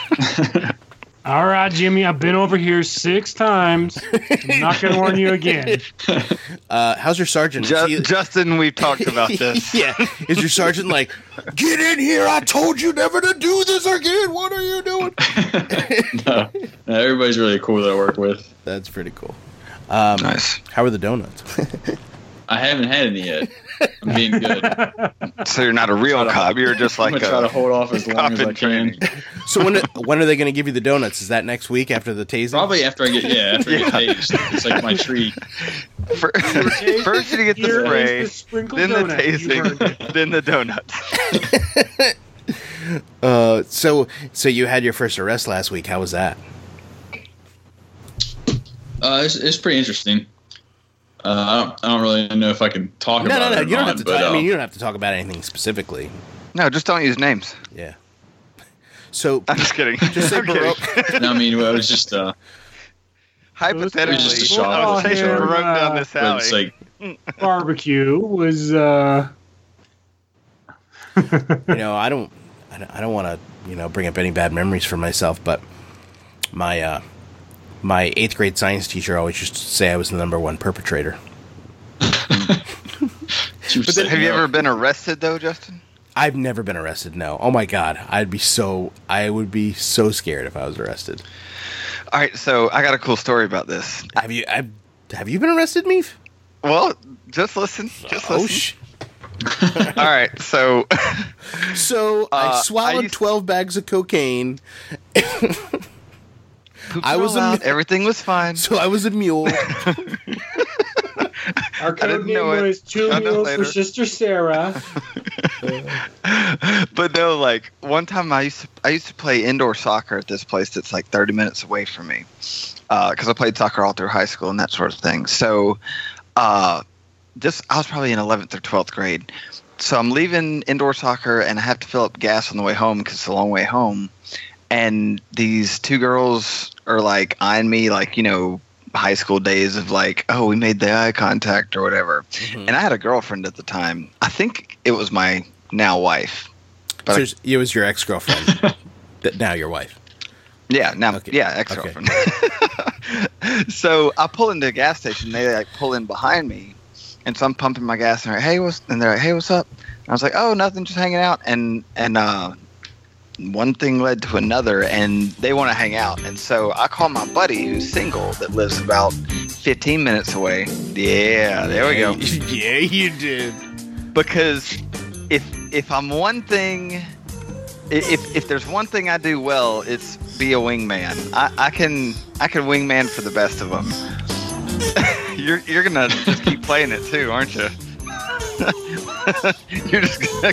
All right, Jimmy, I've been over here six times. I'm not going to warn you again. Uh, how's your sergeant? Is Ju- he- Justin, we've talked about this. yeah. Is your sergeant like, get in here? I told you never to do this again. What are you doing? no, no, everybody's really cool that I work with. That's pretty cool. Um, Nice. How are the donuts? I haven't had any yet. I'm being good. So you're not a real cop. You're just like I'm gonna a try to hold off as long cop as I in can. training. So when when are they going to give you the donuts? Is that next week after the tasing? Probably after I get yeah, after I get tased. It's like my treat. For- First you get the Here spray, is the sprinkled then the donut. You earned it. tasing, then the donuts. Uh, so so you had your first arrest last week. How was that? Uh, it's, it's pretty interesting. Uh, I don't I don't really know if I can talk No, about no, it. no. or You don't not, have to. but, Talk, I uh, mean, you don't have to talk about anything specifically. No, just don't use names. Yeah. So I'm just kidding. just say I'm kidding. Baroque. no, I mean, well, it was just uh, Hypothetically, It was just a shock. I was taking Oh, Baroque yeah. down this but alley. it's like Barbecue was uh You know, I don't, I don't, I don't want to, you know, bring up any bad memories for myself, but my uh, my eighth grade science teacher always used to say I was the number one perpetrator. she was But then- saying, Have you no. ever been arrested though, Justin? I've never been arrested. No. Oh my God, I'd be so, I would be so scared if I was arrested. All right, so I got a cool story about this. Have you? I've, have you been arrested, Meef? Well, just listen. Just Oh listen. sh. All right, so So I Uh, swallowed I used- twelve bags of cocaine. poops I was roll a- out, everything was fine. So I was a mule. our code didn't name know it. was Two Found out Meals later. for Sister Sarah. But no, like one time I used to I used to play indoor soccer at this place that's like thirty minutes away from me, because I played soccer all through high school and that sort of thing. So, uh, this I was probably in eleventh or twelfth grade. So I'm leaving indoor soccer and I have to fill up gas on the way home because it's a long way home. And these two girls are like eyeing me, like, you know, high school days of like, oh, we made the eye contact or whatever. Mhm. And I had a girlfriend at the time. I think it was my now wife. But So I- it was your ex girlfriend. Now your wife. yeah, now Okay. yeah, ex girlfriend. So I pull into a gas station. They like pull in behind me, and so I'm pumping my gas. And they're like, hey, what's? And they're like, hey, what's up? And I was like, oh, nothing, just hanging out. And and uh, one thing led to another, and they want to hang out. And so I call my buddy who's single that lives about fifteen minutes away. Yeah, there we go. Yeah, you did. Because if if I'm one thing, i- if if there's one thing I do well, it's be a wingman. I, I can I can wingman for the best of them. you're you're gonna just keep playing it too, aren't you? You're just gonna.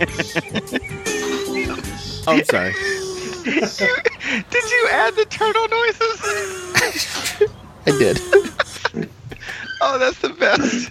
Oh, I'm sorry. did, you, did you add the turtle noises? I did. Oh, that's the best.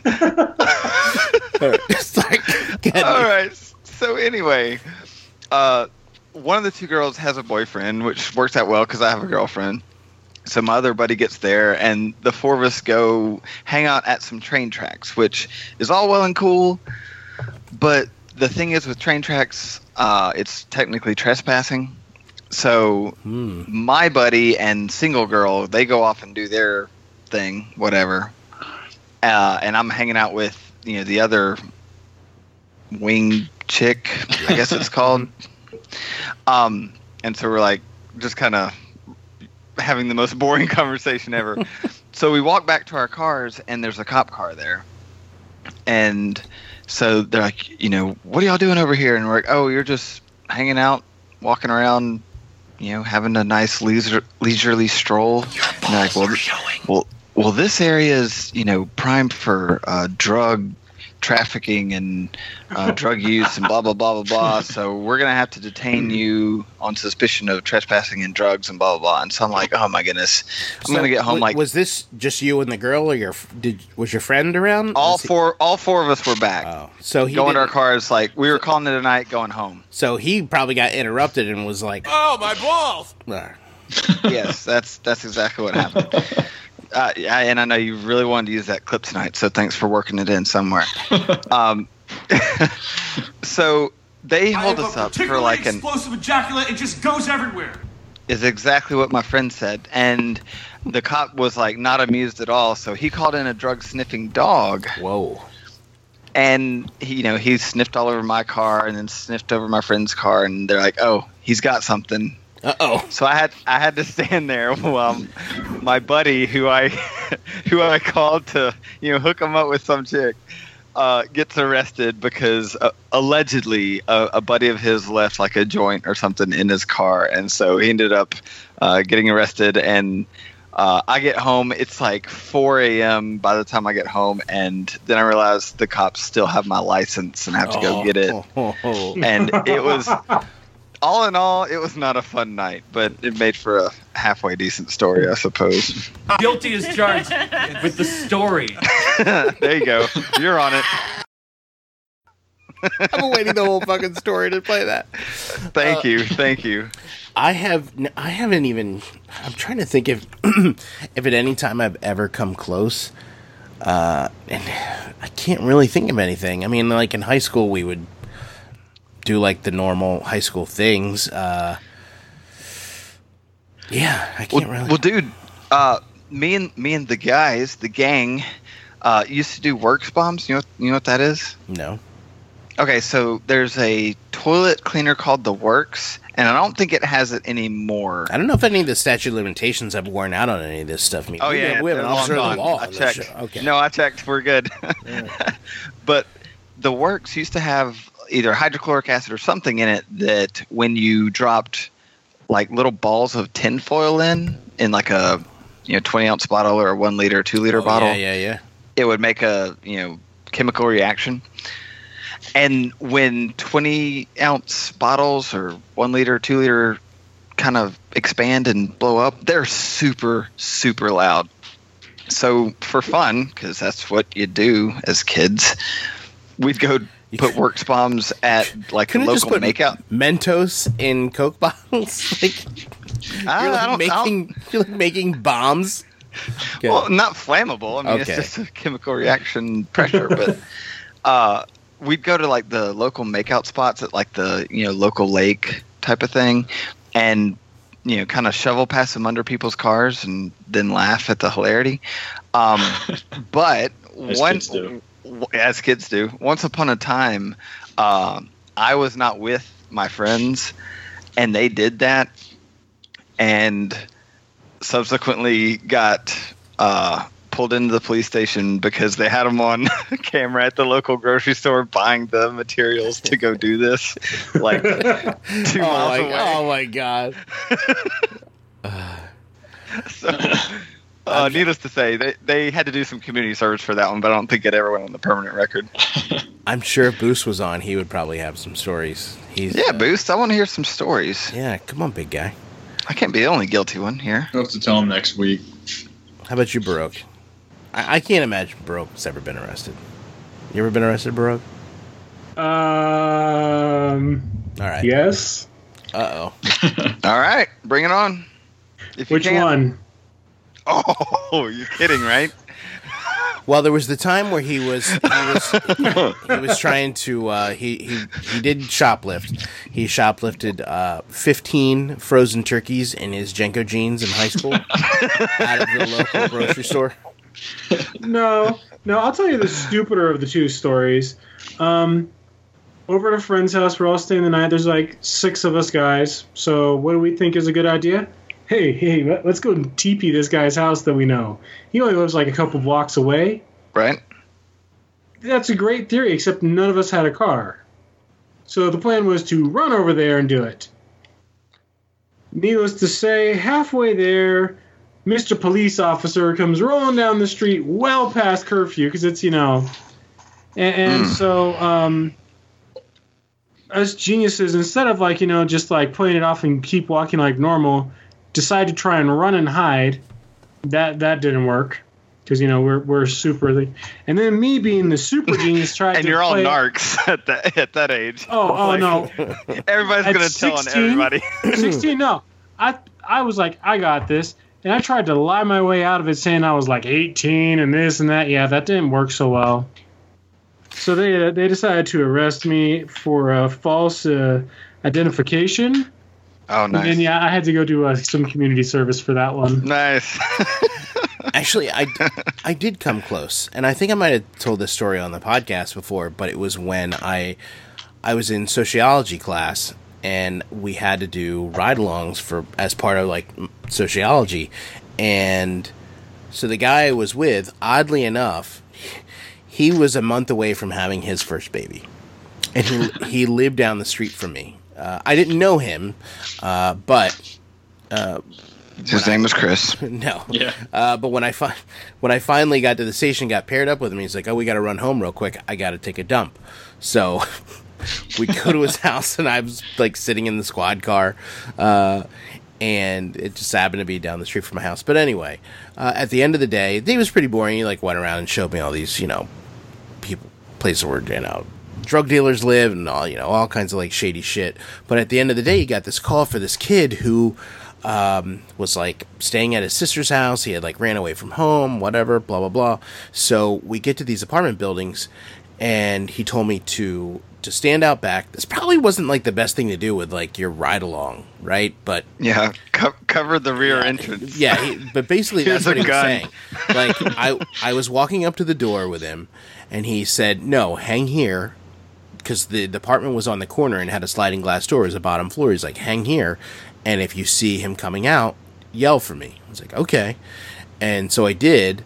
It's like, get All me. right. So anyway, uh, one of the two girls has a boyfriend, which works out well because I have a girlfriend. So my other buddy gets there, and the four of us go hang out at some train tracks, which is all well and cool. But the thing is, with train tracks, uh, it's technically trespassing. So Hmm. my buddy and single girl, they go off and do their thing, whatever. Uh, and I'm hanging out with, you know, the other wing chick, I guess it's called. Um, and so we're like just kind of having the most boring conversation ever. So we walk back to our cars, and there's a cop car there. And so they're like, you know, what are y'all doing over here? And we're like, oh, you're just hanging out, walking around, you know, having a nice leisure, leisurely stroll. And they're like, well, well, well, this area is, you know, primed for uh, drug trafficking and uh, drug use and blah, blah, blah, blah, blah. So we're going to have to detain you on suspicion of trespassing and drugs and blah, blah, blah. And so I'm like, oh, my goodness. I'm So, going to get home wa- like Was this just you and the girl, or your f- did was your friend around? all Was he- four all four of us were back. Oh, so he Going to our didn't- cars, like, we were calling it a night, going home. So he probably got interrupted and was like, "Oh, my balls!" Yes, that's that's exactly what happened. Uh, yeah, and I know you really wanted to use that clip tonight, so thanks for working it in somewhere. Um, so they hold us up for like an explosive ejaculate. It just goes everywhere. is exactly what my friend said, and the cop was like not amused at all. So he called in a drug sniffing dog, Whoa! and he, you know, he sniffed all over my car and then sniffed over my friend's car, and they're like, "Oh, he's got something." Uh oh! So I had I had to stand there while my buddy, who I who I called to, you know, hook him up with some chick, uh, gets arrested because uh, allegedly a, a buddy of his left like a joint or something in his car, and so he ended up uh, getting arrested. And uh, I get home, it's like four a.m. by the time I get home, and then I realize the cops still have my license and I have to go Oh. get it. And it was, all in all, it was not a fun night, but it made for a halfway decent story, I suppose. Guilty as charged with the story. There you go. You're on it. I've been waiting the whole fucking story to play that. Thank you. Thank you. I have, I haven't even. I'm trying to think if, if at any time I've ever come close, uh, and I can't really think of anything. I mean, like in high school, we would do like the normal high school things. Uh, yeah, I can't Well, really. well, dude, uh, me and me and the guys, the gang, uh, used to do works bombs. You know, you know what that is? no. Okay, so there's a toilet cleaner called the Works, and I don't think it has it anymore. I don't know if any of the statute of limitations have worn out on any of this stuff. I mean, Oh we yeah, have, we have an they're long officer of gone. the law. I on this checked. show. Okay. No, I checked. We're good. But the Works used to have either hydrochloric acid or something in it that when you dropped like little balls of tinfoil in, in like a you know twenty ounce bottle or a one liter, two liter Oh, bottle, Yeah, yeah, yeah. it would make a you know chemical reaction. And when twenty ounce bottles or one liter, two liter kind of expand and blow up, they're super, super loud. So for fun, because that's what you do as kids, we'd go put works bombs at like a Couldn't just local put makeout. Mentos in Coke bottles. Like I, you're I like don't, I don't- making, you're like making bombs. Okay. Well, not flammable. I mean, Okay. it's just a chemical reaction pressure. But uh, we'd go to like the local makeout spots at like the you know local lake type of thing, and you know kind of shovel past them under people's cars and then laugh at the hilarity. Um, but As one, kids do. w- as kids do. Once upon a time, uh, I was not with my friends, and they did that, and subsequently got uh, pulled into the police station because they had them on camera at the local grocery store buying the materials to go do this, like two oh, miles my, away. oh my god. So, uh, needless to say, they, they had to do some community service for that one, but I don't think it ever went on the permanent record. I'm sure if Boost was on, he would probably have some stories. He's Yeah, uh, Boost, I want to hear some stories. Yeah, come on, big guy. I can't be the only guilty one here. I'll have to tell him next week. How about you, Baroque? I, I can't imagine Baroque's ever been arrested. You ever been arrested, Baroque? Um. All right. Yes. Uh oh. All right, bring it on. If you Which can. one? Oh, you're kidding, right? Well, there was the time where he was he was he was trying to uh, he he he did shoplift. He shoplifted uh, fifteen frozen turkeys in his Jenko jeans in high school out of the local grocery store. No, no. I'll tell you the stupider of the two stories. Um, over at a friend's house, we're all staying the night. There's like six of us guys. So what do we think is a good idea? Hey, hey, let- let's go and T P this guy's house that we know. He only lives like a couple blocks away. Right? That's a great theory, except none of us had a car. So the plan was to run over there and do it. Needless to say, halfway there, Mister Police Officer comes rolling down the street well past curfew, because it's, you know... And, and Mm. so, um... us geniuses, instead of, like, you know, just, like, playing it off and keep walking like normal, decide to try and run and hide. That that didn't work. Because, you know, we're we're super... And then me being the super genius tried And to you're all play... narcs at that at that age. Oh, oh Like, no. Everybody's At gonna tell on sixteen? everybody. sixteen, no. I I was like, I got this. And I tried to lie my way out of it saying I was like eighteen and this and that. Yeah, that didn't work so well. So they they decided to arrest me for uh, false uh, identification. Oh, nice. And then, yeah, I had to go do uh, some community service for that one. Nice. Actually, I, I did come close, and I think I might have told this story on the podcast before, but it was when I I was in sociology class, and we had to do ride-alongs for as part of like sociology, and so the guy I was with, oddly enough, he was a month away from having his first baby, and he he lived down the street from me. Uh, I didn't know him, uh, but uh, His name was Chris. no, Yeah. Uh, but when I fi- when I finally got to the station, got paired up with him, he's like, "Oh, we got to run home real quick. I got to take a dump." So we go to his house, and I was like sitting in the squad car, uh, and it just happened to be down the street from my house. But anyway, uh, at the end of the day, the day was pretty boring. He like went around and showed me all these, you know, people, places where you know drug dealers live and all, you know, all kinds of like shady shit. But at the end of the day, he got this call for this kid who um, was like staying at his sister's house. He had like ran away from home, whatever, blah blah blah. So we get to these apartment buildings, and he told me to to stand out back. This probably wasn't like the best thing to do with like your ride along, right? But Yeah, co- cover the rear entrance. yeah, he, but basically Here's that's what a he was gun. saying. Like I I was walking up to the door with him, and he said, "No, hang here." Because the, the apartment was on the corner and had a sliding glass door as a bottom floor. He's like, hang here, and if you see him coming out, yell for me. I was like, okay. And so I did.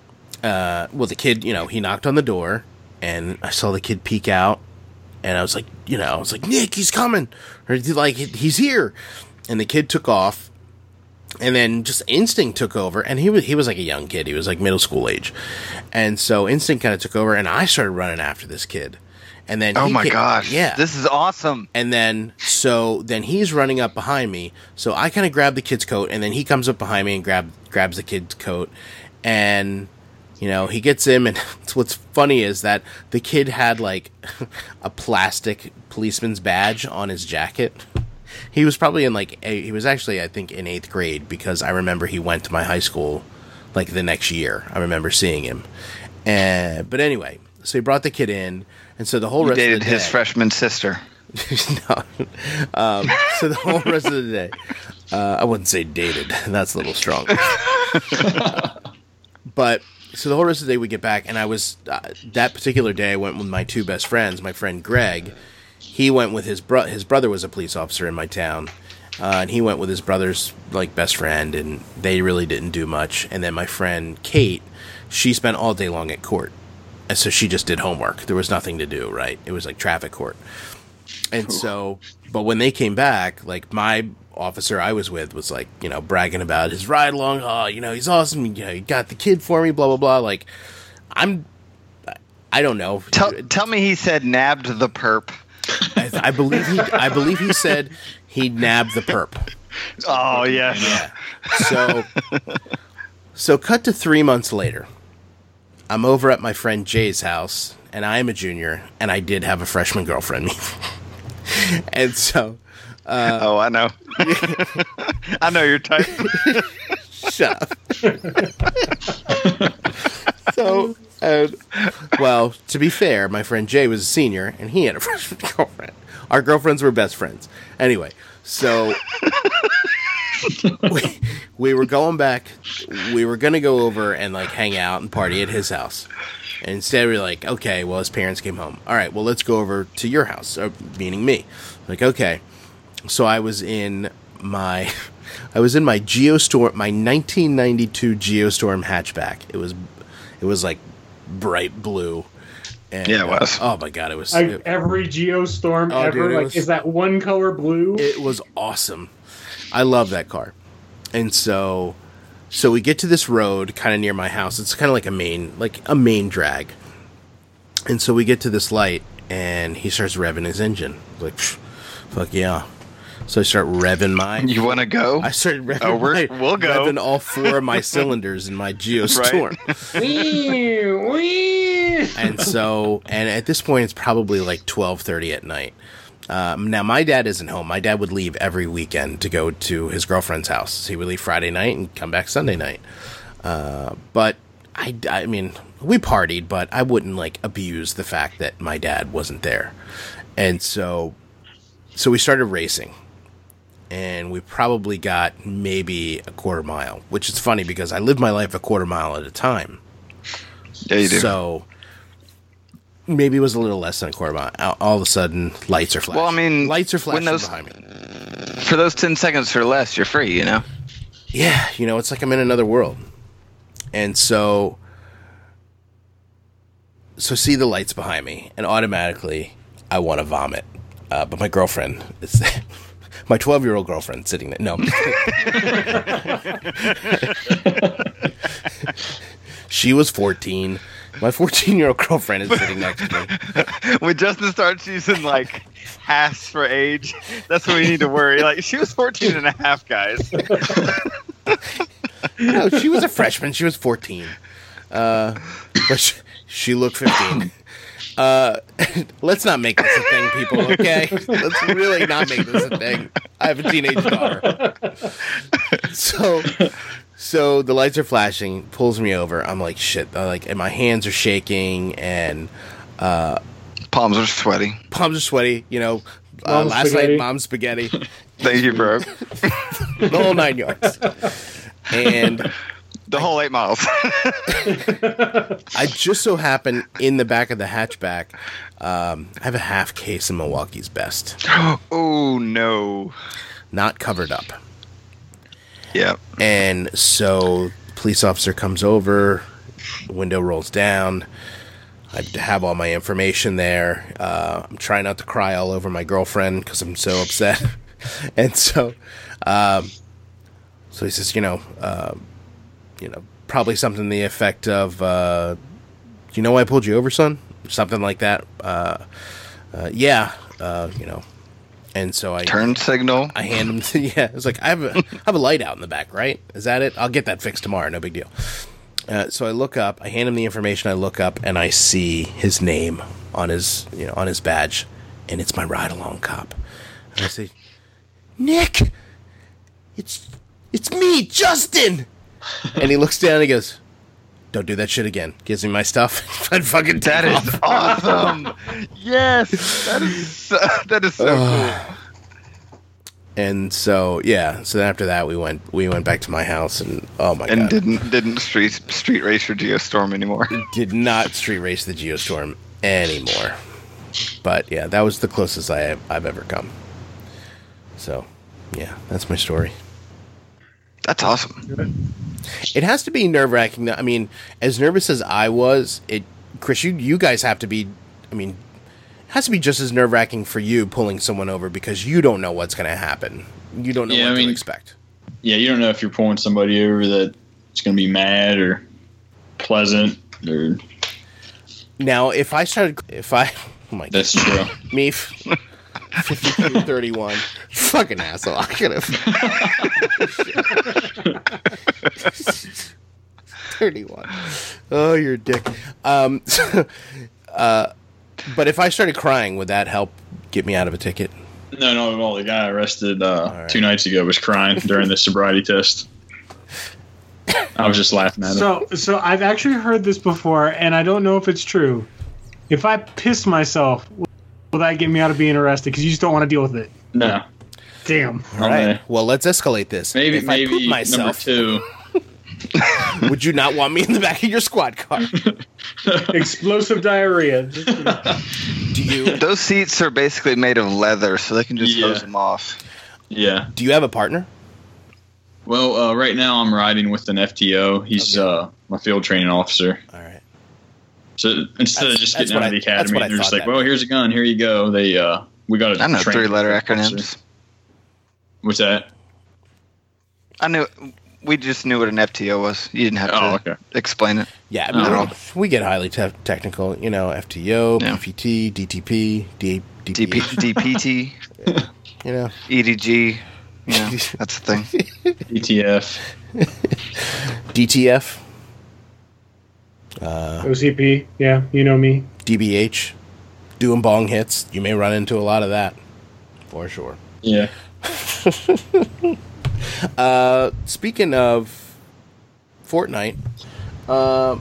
Uh, well, the kid, you know, he knocked on the door, and I saw the kid peek out, and I was like, you know, I was like, Nick, he's coming. Or like, he's here. And the kid took off, and then just instinct took over, and he was he was like a young kid. He was like middle school age. And so instinct kind of took over, and I started running after this kid. And then Oh he my came- gosh. yeah, This is awesome. and then so then he's running up behind me, so I kind of grab the kid's coat, and then he comes up behind me and grab grabs the kid's coat, and you know he gets him. And what's funny is that the kid had like a plastic policeman's badge on his jacket. He was probably in like a, he was actually I think in eighth grade, because I remember he went to my high school like the next year. I remember seeing him, and but anyway, so he brought the kid in. And so the whole You rest dated of the his day, freshman sister. no. Um, so the whole rest of the day, uh, I wouldn't say dated. That's a little strong. But so the whole rest of the day we get back, and I was uh, that particular day I went with my two best friends. My friend Greg, he went with his bro. His brother was a police officer in my town, uh, and he went with his brother's like best friend, and they really didn't do much. And then my friend Kate, she spent all day long at court. And so she just did homework. There was nothing to do, right? It was like traffic court. And so, but when they came back, like my officer I was with was like, you know, bragging about his ride along. Oh, you know, he's awesome. You know, he got the kid for me, blah, blah, blah. Like, I'm, I don't know. Tell, tell me he said nabbed the perp. I, I believe he, I believe he said he nabbed the perp. Oh, yes. Yeah. So, so cut to three months later. I'm over at my friend Jay's house, and I am a junior, and I did have a freshman girlfriend. And so... Uh, oh, I know. I know your type. Shut up. So, uh, well, to be fair, my friend Jay was a senior, and he had a freshman girlfriend. Our girlfriends were best friends. Anyway, so... we, we were going back. We were going to go over and like hang out and party at his house. And instead we were like, okay, well, his parents came home. All right, well, let's go over to your house, or, meaning me. Like, okay. So I was in my, I was in my Geostorm, my nineteen ninety-two Geostorm hatchback. It was, it was like bright blue. And, Yeah, it was. Uh, oh my God, it was. Like it, every Geostorm Oh, ever. dude, it like, was- is that one color blue? It was awesome. I love that car. And so so we get to this road kind of near my house. It's kind of like a main like a main drag. And so we get to this light, and he starts revving his engine. Like, psh, fuck yeah. So I start revving my You want to go? I started revving, Oh, we're- my, we'll go. revving all four of my cylinders in my Geostorm. Wee, wee. And so, and at this point, it's probably like twelve thirty at night. Um, now, my dad isn't home. My dad would leave every weekend to go to his girlfriend's house. So he would leave Friday night and come back Sunday night. Uh, but I, I mean, we partied, but I wouldn't like abuse the fact that my dad wasn't there. And so, so we started racing. And we probably got maybe a quarter mile, which is funny because I live my life a quarter mile at a time. Yeah, you do. So maybe it was a little less than a quarter mile. All, all of a sudden, lights are flashing. Well, I mean, lights are flashing when those- behind me. For those ten seconds or less, you're free, you know? Yeah, you know, it's like I'm in another world. And so so see the lights behind me, and automatically I want to vomit. Uh, but my girlfriend is my twelve-year-old girlfriend sitting there. No. She was fourteen. My fourteen-year-old girlfriend is sitting next to me. When Justin starts using, like, halves for age, that's when we need to worry. Like, she was fourteen and a half, guys. No, she was a freshman. She was fourteen. Uh, but she, she looked fifteen. Uh, let's not make this a thing, people, okay? Let's really not make this a thing. I have a teenage daughter. So... So the lights are flashing, pulls me over. I'm like, shit. I'm like, and my hands are shaking, and uh, palms are sweaty. Palms are sweaty. You know, uh, last spaghetti. night, mom's spaghetti. Thank you, bro. The whole nine yards. And the whole eight miles. I just so happen in the back of the hatchback, um, I have a half case of Milwaukee's Best. Oh no! Not covered up. Yeah. And so the police officer comes over, window rolls down. I have all my information there. Uh, I'm trying not to cry all over my girlfriend because I'm so upset. And so, um, so he says, you know, uh, you know, probably something to the effect of, uh, do you know why I pulled you over, son? Something like that. Uh, uh, yeah, uh, you know. And so I turn signal. I hand him. The, yeah, it's like I have a I have a light out in the back, right? Is that it? I'll get that fixed tomorrow. No big deal. Uh, so I look up. I hand him the information. I look up and I see his name on his you know on his badge, and it's my ride along cop. And I say, Nick, it's it's me, Justin. And he looks down and he goes, don't do that shit again. Gives me my stuff. I'd fucking take That off. is awesome. Yes, that is so, that is so cool. And so yeah, so then after that we went we went back to my house and oh my And god, didn't didn't street street race your Geostorm anymore. did not street race the Geostorm anymore. But yeah, that was the closest I have, I've ever come. So yeah, that's my story. That's awesome. It has to be nerve wracking. I mean, as nervous as I was, it Chris, you you guys have to be. I mean, it has to be just as nerve wracking for you pulling someone over because you don't know what's going to happen. You don't know Yeah, what I mean- to expect. Yeah, you don't know if you're pulling somebody over that it's going to be mad or pleasant or Now, if I started, if I, oh my god, that's true. me, fifty-two thirty-one, fucking asshole, I could have. thirty-one. Oh, you're a dick. Um, uh, but if I started crying, would that help get me out of a ticket? No, no, well, the guy arrested uh, right. two nights ago was crying during the sobriety test. I was just laughing at him. So, so I've actually heard this before, and I don't know if it's true. If I piss myself, will that get me out of being arrested? Because you just don't want to deal with it. No. Damn. All right. Okay. Well, let's escalate this. Maybe, if I poop maybe myself, number two. would you not want me in the back of your squad car? Explosive diarrhea. Do you? Those seats are basically made of leather, so they can just Yeah. hose them off. Yeah. Do you have a partner? Well, uh, right now I'm riding with an F T O. He's Okay. uh, my field training officer. All right. So instead That's- of just that's getting out what of the I- that's academy, what I they're just thought like, that "Well, meant. here's a gun. Here you go." They uh, we got a I know training three-letter officer. acronyms. What's that? I knew. We just knew what an F T O was. You didn't have to Oh, okay. explain it. Yeah, I Oh. mean, we, we get highly te- technical. You know, F T O, Yeah. P P T, D T P, D- D P, DP. D P T, You know, E D G. Yeah, that's the thing. E T F. D T F, O C P. Yeah, you know me. D B H, doing bong hits. You may run into a lot of that, for sure. Yeah. Uh, speaking of Fortnite, uh,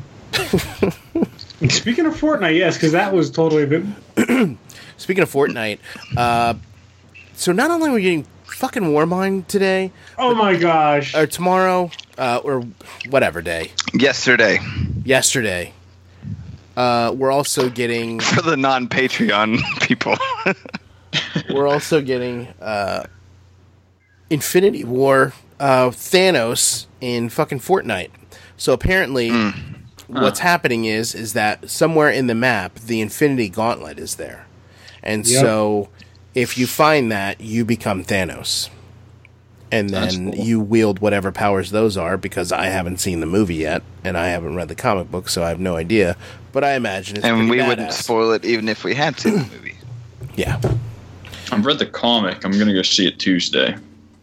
Speaking of Fortnite, yes, because that was totally the. speaking of Fortnite, uh, so not only are we getting fucking Warmind today Oh my gosh. or tomorrow uh, or whatever day, Yesterday, yesterday, uh, we're also getting for the non-Patreon people. we're also getting uh, Infinity War uh, Thanos in fucking Fortnite. So apparently, what's happening is is that somewhere in the map, the Infinity Gauntlet is there. And Yep. so if you find that, you become Thanos. And That's then cool. you wield whatever powers those are, because I haven't seen the movie yet, and I haven't read the comic book, so I have no idea. But I imagine it's And pretty we badass. wouldn't spoil it even if we had seen the movie. Yeah. I've read the comic. I'm gonna go see it Tuesday.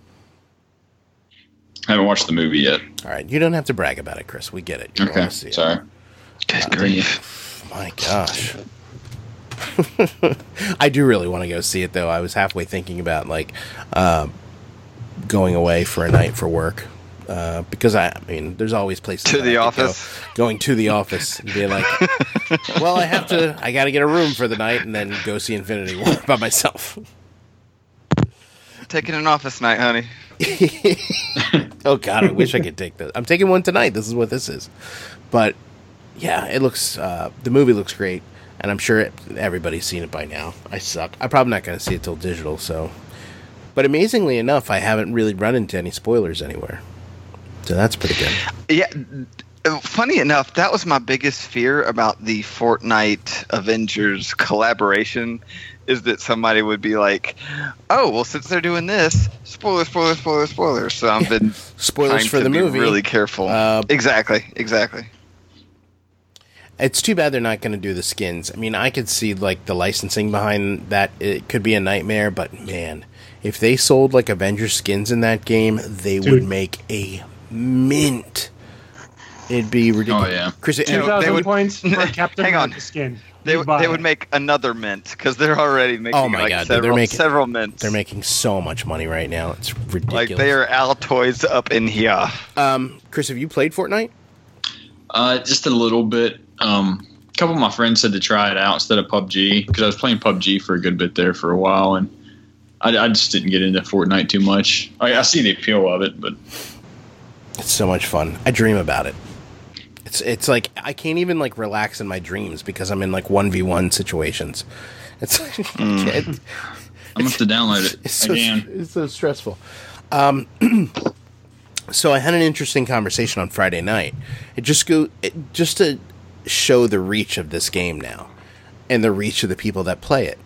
I haven't watched the movie yet. All right. You don't have to brag about it, Chris. We get it. You Okay, wanna see it. sorry. Good grief. My gosh. I do really want to go see it, though. I was halfway thinking about, like, uh, going away for a night for work. Uh, because, I, I mean, there's always places To that the I could go. office? Going to the office and be like, well, I have to, I got to get a room for the night and then go see Infinity War by myself. Taking an office night, honey. Oh, God, I wish I could take this. I'm taking one tonight. This is what this is. But, yeah, it looks, uh, the movie looks great. And I'm sure it, everybody's seen it by now. I suck. I'm probably not going to see it till digital, so. But amazingly enough, I haven't really run into any spoilers anywhere. So that's pretty good. Yeah. uh, Funny enough, that was my biggest fear about the Fortnite Avengers collaboration, is that somebody would be like, "Oh, well, since they're doing this, spoiler, spoiler, spoiler, spoiler." So I've been Spoilers trying for to the be movie. really careful. Uh, exactly, exactly. It's too bad they're not going to do the skins. I mean, I could see, like, the licensing behind that. It could be a nightmare, but, man, if they sold, like, Avengers skins in that game, they Dude. would make a mint. It'd be ridiculous. Oh, yeah. Chris, You know, Two they thousand would- points for Captain Hang on. America skin. They, You would buy they would it. make another mint because they're already making Oh my like God, dude, they're several, making- several mints. they're making so much money right now. It's ridiculous. like they are Altoids up in here. Um, Chris, have you played Fortnite? Uh, just a little bit. Um, a couple of my friends said to try it out instead of P U B G because I was playing P U B G for a good bit there for a while, and I, I just didn't get into Fortnite too much. I, I see the appeal of it, but It's so much fun. I dream about it. It's it's like I can't even like relax in my dreams because I'm in like one v one situations. It's it, I'm gonna have to download it it's so, again. it's so stressful. Um, so I had an interesting conversation on Friday night. It just go it, just to show the reach of this game now and the reach of the people that play it.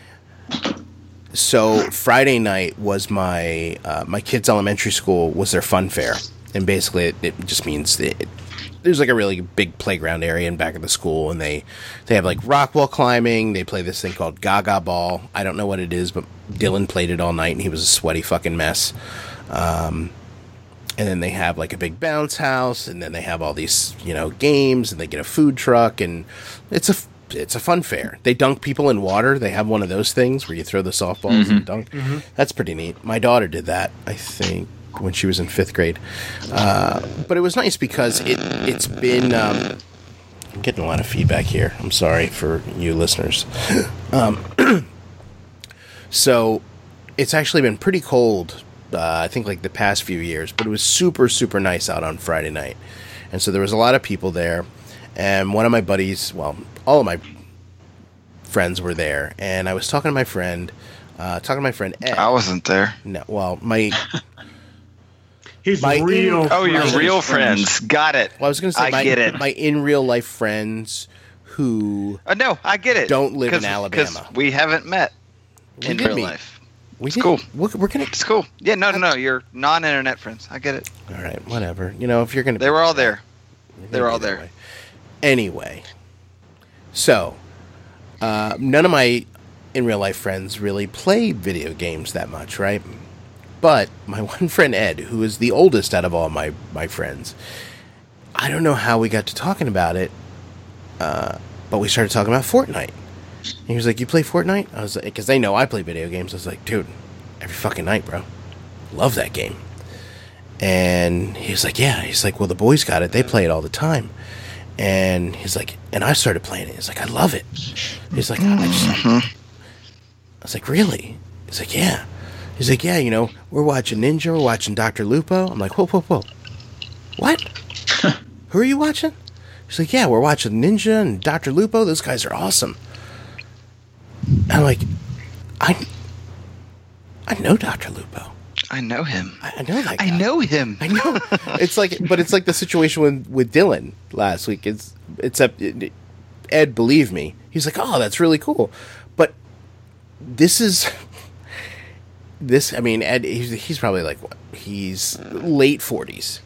So Friday night was my uh, my kids' elementary school was their fun fair, and basically it, it just means that it, there's like a really big playground area in back of the school, and they they have like rock wall climbing. They play this thing called Gaga Ball. I don't know what it is, but Dylan played it all night, and he was a sweaty fucking mess. Um, and then they have like a big bounce house, and then they have all these you know games, and they get a food truck, and it's a it's a fun fair. They dunk people in water. They have one of those things where you throw the softballs and dunk. That's pretty neat. My daughter did that, I think, when she was in fifth grade. Uh, but it was nice because it, it's been... Um, I'm getting a lot of feedback here. I'm sorry for you listeners. Um, so it's actually been pretty cold, uh, I think like the past few years, but it was super, super nice out on Friday night. And so there was a lot of people there. And one of my buddies, well, all of my friends were there. And I was talking to my friend, uh, talking to my friend Ed. I wasn't there. No, well, my... His My- real. Oh, your Friends. real friends. Got it. Well, I was going to say I my, get it. my in real life friends who Uh, no, I get it. Don't live in 'Cause- Alabama. 'cause we haven't met we in did real meet. life. We It's did- cool. We're, we're gonna. It's cool. Yeah, no, no, no. You're non-internet friends. I get it. All right, whatever. You know, if you're gonna, They were all there. you're They gonna were be all that there. way. Anyway, so uh, none of my in real life friends really play video games that much, right? But my one friend Ed, who is the oldest out of all my my friends, I don't know how we got to talking about it, uh, but we started talking about Fortnite. And he was like, "You play Fortnite?" I was like, because they know I play video games. I was like, "Dude, every fucking night, bro. Love that game." And he was like, "Yeah." He's like, "Well, the boys got it. They play it all the time." And he's like, and I started playing it. He's like, "I love it." He's like, I just, I was like, "Really?" He's like, "Yeah." He's like, "Yeah, you know, we're watching Ninja, we're watching Doctor Lupo." I'm like, "Whoa, whoa, whoa. What? Who are you watching?" He's like, "Yeah, we're watching Ninja and Doctor Lupo. Those guys are awesome." And I'm like, I, I know Doctor Lupo. I know him. I, I know that guy. I know him. I know. It's like, but it's like the situation with, with Dylan last week. It's except Ed, believe me, he's like, oh, that's really cool. But this is this. I mean, Ed, he's, he's probably like what? He's late forties.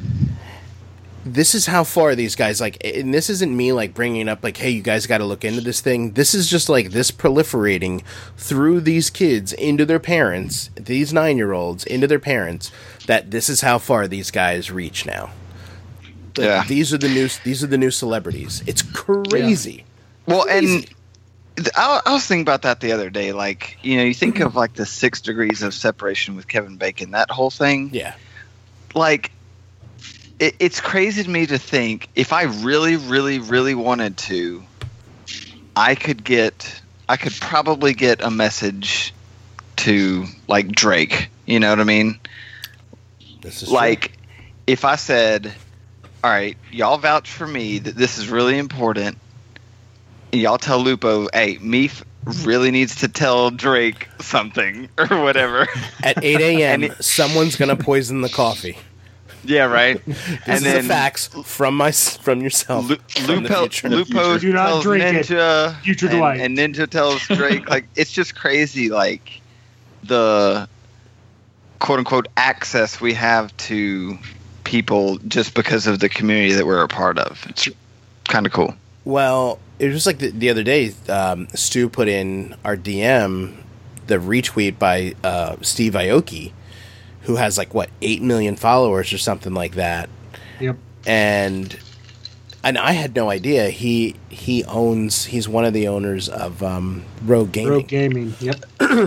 This is how far these guys like, and this isn't me like bringing up like, hey, you guys got to look into this thing. This is just like this proliferating through these kids into their parents, these nine-year-olds into their parents. That this is how far these guys reach now. Like, Yeah. these are the new these are the new celebrities. It's crazy. Well, Crazy. and th- I, I was thinking about that the other day. Like, you know, you think of like the six degrees of separation with Kevin Bacon, that whole thing. Yeah, Like, it, it's crazy to me to think if I really, really, really wanted to, I could get, I could probably get a message to like Drake. You know what I mean? this is Like, if I said, all right, y'all vouch for me that this is really important. Y'all tell Lupo, hey, Meef really needs to tell Drake something or whatever. true. At eight a.m., And it- someone's gonna poison the coffee. Yeah, right. This and is then the facts from my from yourself. Lu- from the Lupo, future. Lupo Do not tells drink it. Ninja, Future and, delight. and Ninja tells Drake. Like, it's just crazy. Like the quote unquote access we have to people just because of the community that we're a part of. It's kind of cool. Well, it was just like the, the other day, um, Stu put in our D M the retweet by uh, Steve Aoki, who has like what eight million followers or something like that, Yep. and and I had no idea he he owns he's one of the owners of um, Rogue Gaming. Rogue Gaming. Yep.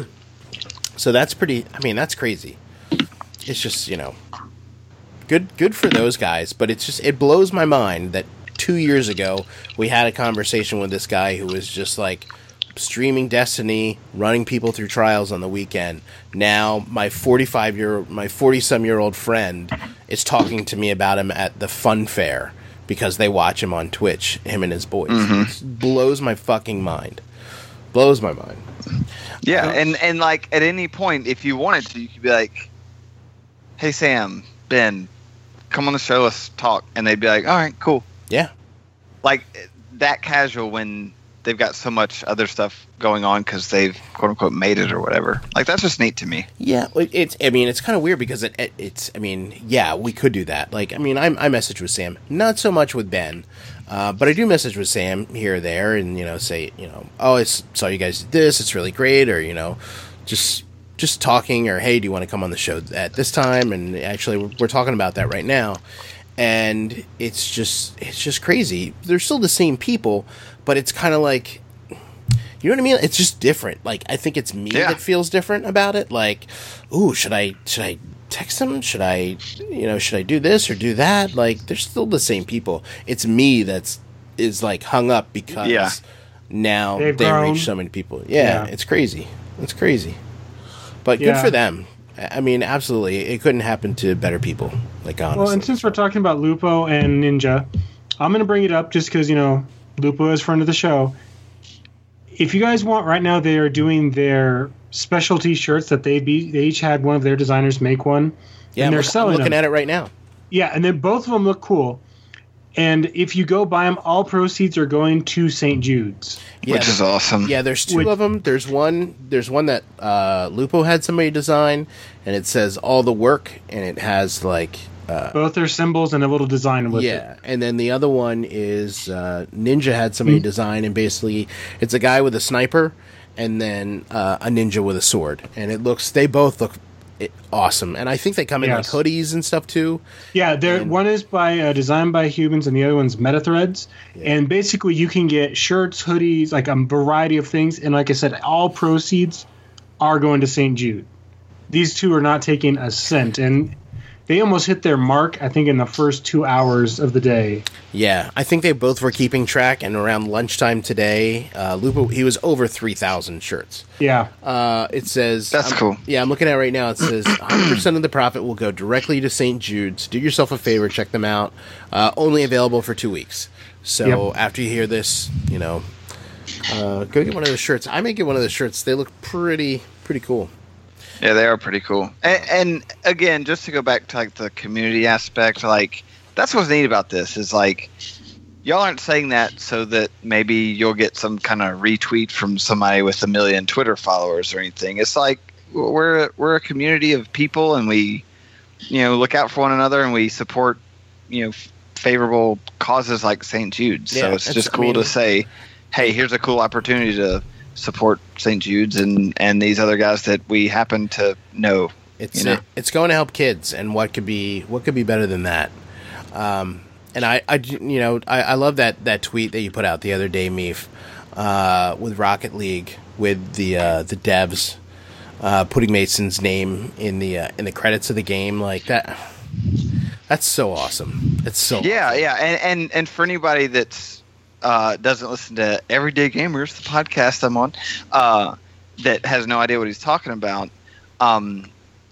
So that's pretty. I mean, that's crazy. It's just, you know, good good for those guys, but it's just it blows my mind that two years ago we had a conversation with this guy who was just like streaming Destiny, running people through trials on the weekend. Now my forty-five year my forty some year old friend is talking to me about him at the fun fair because they watch him on Twitch, him and his boys. It blows my fucking mind. Blows my mind. Yeah, and and like at any point, if you wanted to, you could be like, "Hey Sam, Ben, come on the show, let's talk," and they'd be like, "All right, cool." Yeah. Like that casual when they've got so much other stuff going on because they've quote unquote made it or whatever. Like that's just neat to me. Yeah, well, it's. I mean, it's kind of weird because it, it. It's. I mean, yeah, we could do that. Like, I mean, I I message with Sam, not so much with Ben, uh, but I do message with Sam here or there, and you know, say, you know, oh, I saw you guys did this. It's really great, or you know, just just talking, or hey, do you want to come on the show at this time? And actually, we're, we're talking about that right now, and it's just it's just crazy. They're still the same people, but it's kind of like. You know what I mean? It's just different. Like, I think it's me Yeah. that feels different about it. Like, ooh, should I should I text them? Should I, you know, should I do this or do that? Like, they're still the same people. It's me that's is like hung up because Yeah. now They've they grown. reach so many people. Yeah, Yeah. it's crazy. It's crazy. But good Yeah. for them. I mean, absolutely, it couldn't happen to better people. Like, honestly. Well, and since we're talking about Lupo and Ninja, I'm going to bring it up just because, you know, Lupo is friend of the show. If you guys want, right now they are doing their specialty shirts that they be they each had one of their designers make one, yeah, and I'm, they're look- I'm selling looking them. at it right now. Yeah, and then both of them look cool. And if you go buy them, all proceeds are going to Saint Jude's. Yeah, Which is awesome. Yeah, there's two Which- of them. There's one. There's one that uh, Lupo had somebody design, and it says all the work, and it has like Both their symbols and a little design with yeah. it. And then the other one is uh, Ninja had somebody Mm-hmm. design, and basically it's a guy with a sniper, and then uh, a ninja with a sword, and it looks. They both look it, awesome, and I think they come in Yes. like hoodies and stuff too. Yeah, there And- one is by uh, designed by humans, and the other one's MetaThreads. And basically, you can get shirts, hoodies, like a variety of things. And like I said, all proceeds are going to Saint Jude. These two are not taking a cent, and they almost hit their mark. I think in the first two hours of the day. Yeah, I think they both were keeping track, and around lunchtime today, uh, Lupo he was over three thousand shirts. Yeah, Uh, it says That's I'm- cool. Yeah, I'm looking at it right now. It says one hundred percent of the profit will go directly to Saint Jude's. Do yourself a favor, check them out. Uh, only available for two weeks. So Yep. after you hear this, you know, uh, go get one of those shirts. I may get one of those shirts. They look pretty pretty cool. Yeah, they are pretty cool. And, and again, just to go back to like the community aspect, like that's what's neat about this is like y'all aren't saying that so that maybe you'll get some kind of retweet from somebody with a million Twitter followers or anything. It's like we're we're a community of people, and we, you know, look out for one another, and we support, you know, favorable causes like Saint Jude's. Yeah, so it's it's- just cool I mean- to say, hey, here's a cool opportunity to support Saint Jude's and, and these other guys that we happen to know. It's You know? it, it's going to help kids, and what could be what could be better than that? Um, and I, I you know I, I love that, that tweet that you put out the other day, Meef, uh, with Rocket League, with the uh, the devs uh, putting Mason's name in the uh, in the credits of the game, like that. That's so awesome. It's so Yeah, awesome. yeah, and, and and for anybody that's uh, doesn't listen to Everyday Gamers, the podcast I'm on, uh, that has no idea what he's talking about. Um,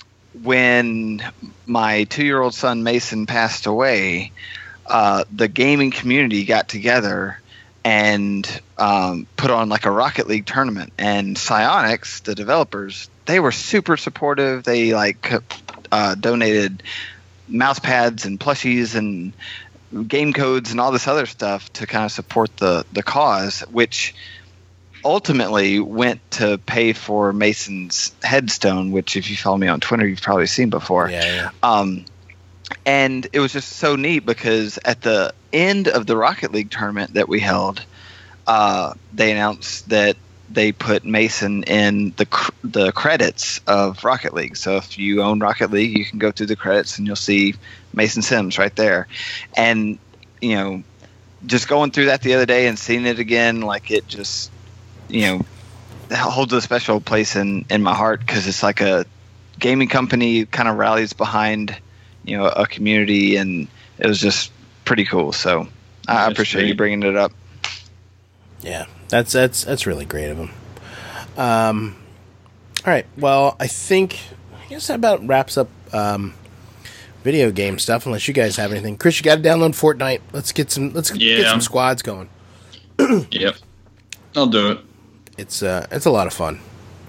when my two-year-old son Mason passed away, uh, the gaming community got together and um, put on like a Rocket League tournament. And Psyonix, the developers, they were super supportive. They like uh, donated mouse pads and plushies and game codes and all this other stuff to kind of support the, the cause, which ultimately went to pay for Mason's headstone, which if you follow me on Twitter, you've probably seen before. Yeah, yeah. Um, and it was just so neat because at the end of the Rocket League tournament that we held, uh, they announced that they put Mason in the cr- the credits of Rocket League. So if you own Rocket League, you can go through the credits and you'll see Mason Sims right there. And, you know, just going through that the other day and seeing it again, like it just, you know, holds a special place in, in my heart because it's like a gaming company kind of rallies behind, you know, a community, and it was just pretty cool. So I That's appreciate great. you bringing it up. Yeah, that's that's that's really great of him. Um, all right, well, I think I guess that about wraps up um, video game stuff. Unless you guys have anything, Chris, you got to download Fortnite. Let's get some let's get Yeah. some squads going. Yep. I'll do it. It's uh, it's a lot of fun.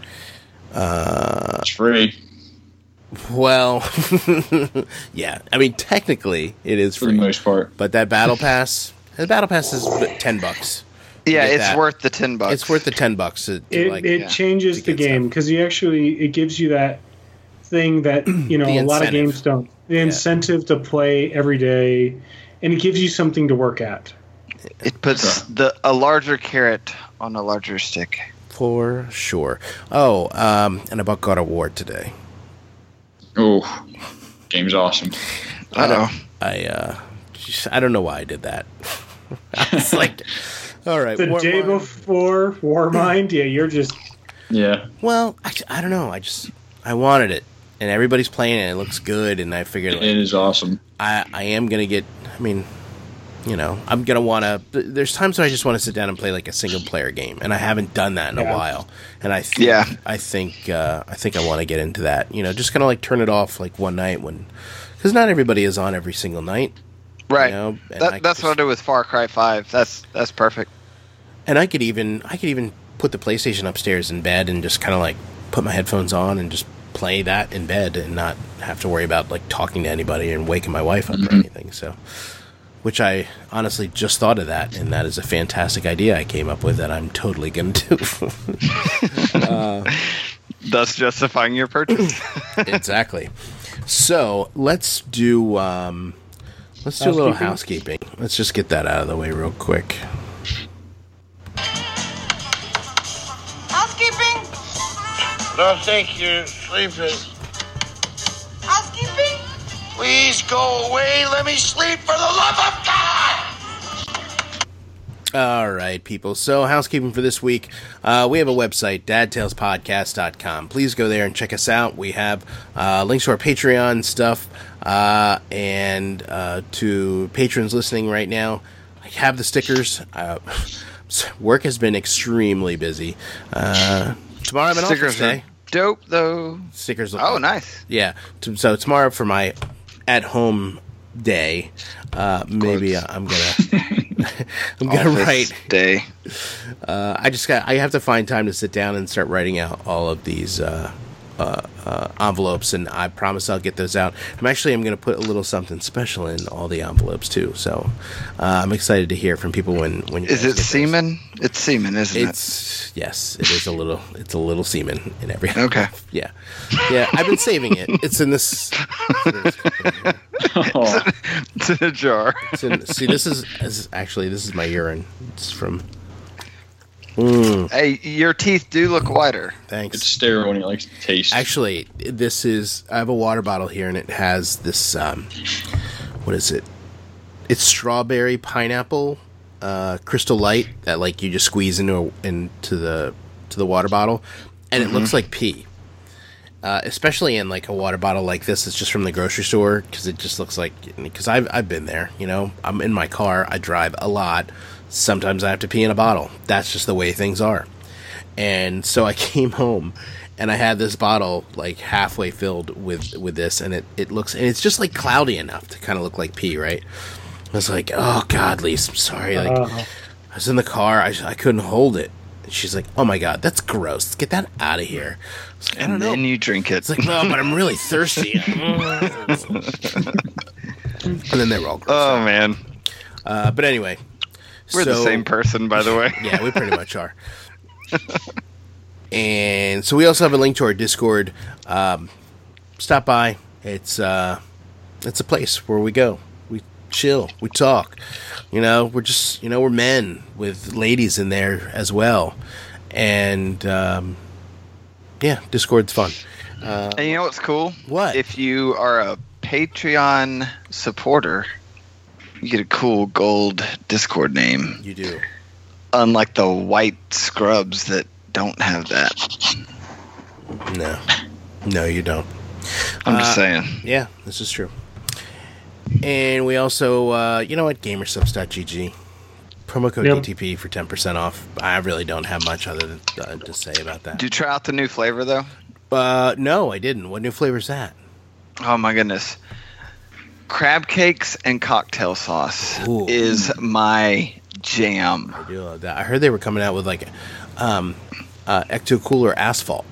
It's free Well, yeah, I mean technically it is for the free, most part. but that battle pass, the battle pass is ten bucks. to Yeah, get it's that. worth the ten bucks. It's worth the ten bucks to, to It, like. it yeah, changes to the get game stuff. because you actually it gives you that thing that you know The a lot of incentive. games don't. The incentive to play every day, and it gives you something to work at. It puts Okay. the a larger carrot on a larger stick. For sure. Oh, um, and I bought God of War today. Oh, game's awesome. I know. I uh, just, I don't know why I did that. I was like, all right. The War- day War- before Warmind, yeah, you're just Yeah. Well, I, I don't know. I just I wanted it, and everybody's playing it. And it looks good, and I figured like, It is awesome. I I am gonna get. I mean, you know, I'm gonna want to. There's times when I just want to sit down and play like a single player game, and I haven't done that in a Yeah. while. And I think, Yeah. I think uh, I think I want to get into that. You know, just kind of like turn it off like one night when, because not everybody is on every single night. Right. You know, and that, I that's just- what I do with Far Cry five. That's that's perfect. And I could even I could even put the PlayStation upstairs in bed and just kind of like put my headphones on and just play that in bed and not have to worry about like talking to anybody and waking my wife up or anything. So, which I honestly just thought of that, and that is a fantastic idea I came up with that I'm totally going to do. Thus justifying your purchase. Exactly. So let's do um, let's do a little housekeeping. Let's just get that out of the way real quick. Housekeeping? Don't think you're sleeping. Housekeeping? Please go away. Let me sleep for the love of God. All right, people. So, housekeeping for this week. Uh, we have a website, dad tales podcast dot com. Please go there and check us out. We have uh, links to our Patreon stuff uh, and uh, to patrons listening right now. I have the stickers. Uh, work has been extremely busy. Uh, tomorrow I'm an office Stickers day. are dope though. Stickers look Oh, good. nice. Yeah. T- So tomorrow for my at-home day, uh, maybe Quotes. I'm gonna I'm gonna Office write. day. Uh, I just got. I have to find time to sit down and start writing out all of these, uh, uh, uh, envelopes, and I promise I'll get those out. I'm actually I'm going to put a little something special in all the envelopes too. So uh, I'm excited to hear from people when when you Is guys it get those. semen? It's semen, isn't It's yes, it is a little. It's a little semen in every. Okay. Yeah, yeah. I've been saving it. It's in this. Oh, it? It's in a jar. It's in, see, this is, this is actually this is my urine. It's from. Mm, Hey, your teeth do look whiter. thanks. it's sterile and he likes to taste. Actually, this is. I have a water bottle here, and it has this. Um, what is it? It's strawberry pineapple, uh, Crystal Light that like you just squeeze into a, into the to the water bottle, and it looks like pee. Uh, especially in like a water bottle like this, it's just from the grocery store because it just looks like. Because I've I've been there, you know. I'm in my car. I drive a lot. Sometimes I have to pee in a bottle. That's just the way things are. And so I came home, and I had this bottle like halfway filled with with this, and it it looks and it's just like cloudy enough to kind of look like pee, right? I was like, oh God, Lise, I'm sorry. Like Uh, I was in the car, I I couldn't hold it. And she's like, oh my God, that's gross. Let's get that out of here. I was like, I don't And know. then you drink it. It's like, no, but I'm really thirsty. And then they were all gross. Oh, man. Uh, but anyway. We're the so- same person, by the way. Yeah, we pretty much are. And so we also have a link to our Discord. Um, stop by. It's uh, it's a place where we go. We chill. We talk. You know, we're just, you know, we're men with ladies in there as well. And, um, yeah, Discord's fun. Uh, And you know what's cool? What? If you are a Patreon supporter, you get a cool gold Discord name. you do. Unlike the white scrubs that don't have that. No. No, you don't. I'm just Uh, saying. Yeah, this is true. And we also, uh, you know what, gamersubs dot g g. Promo code Yep. D T P for ten percent off. I really don't have much other than, uh, to say about that. Did you try out the new flavor, though? Uh, no, I didn't. What new flavor is that? Oh, my goodness. Crab cakes and cocktail sauce Ooh. is my jam. I do love that. I heard they were coming out with like um, uh, Ecto Cooler Asphalt.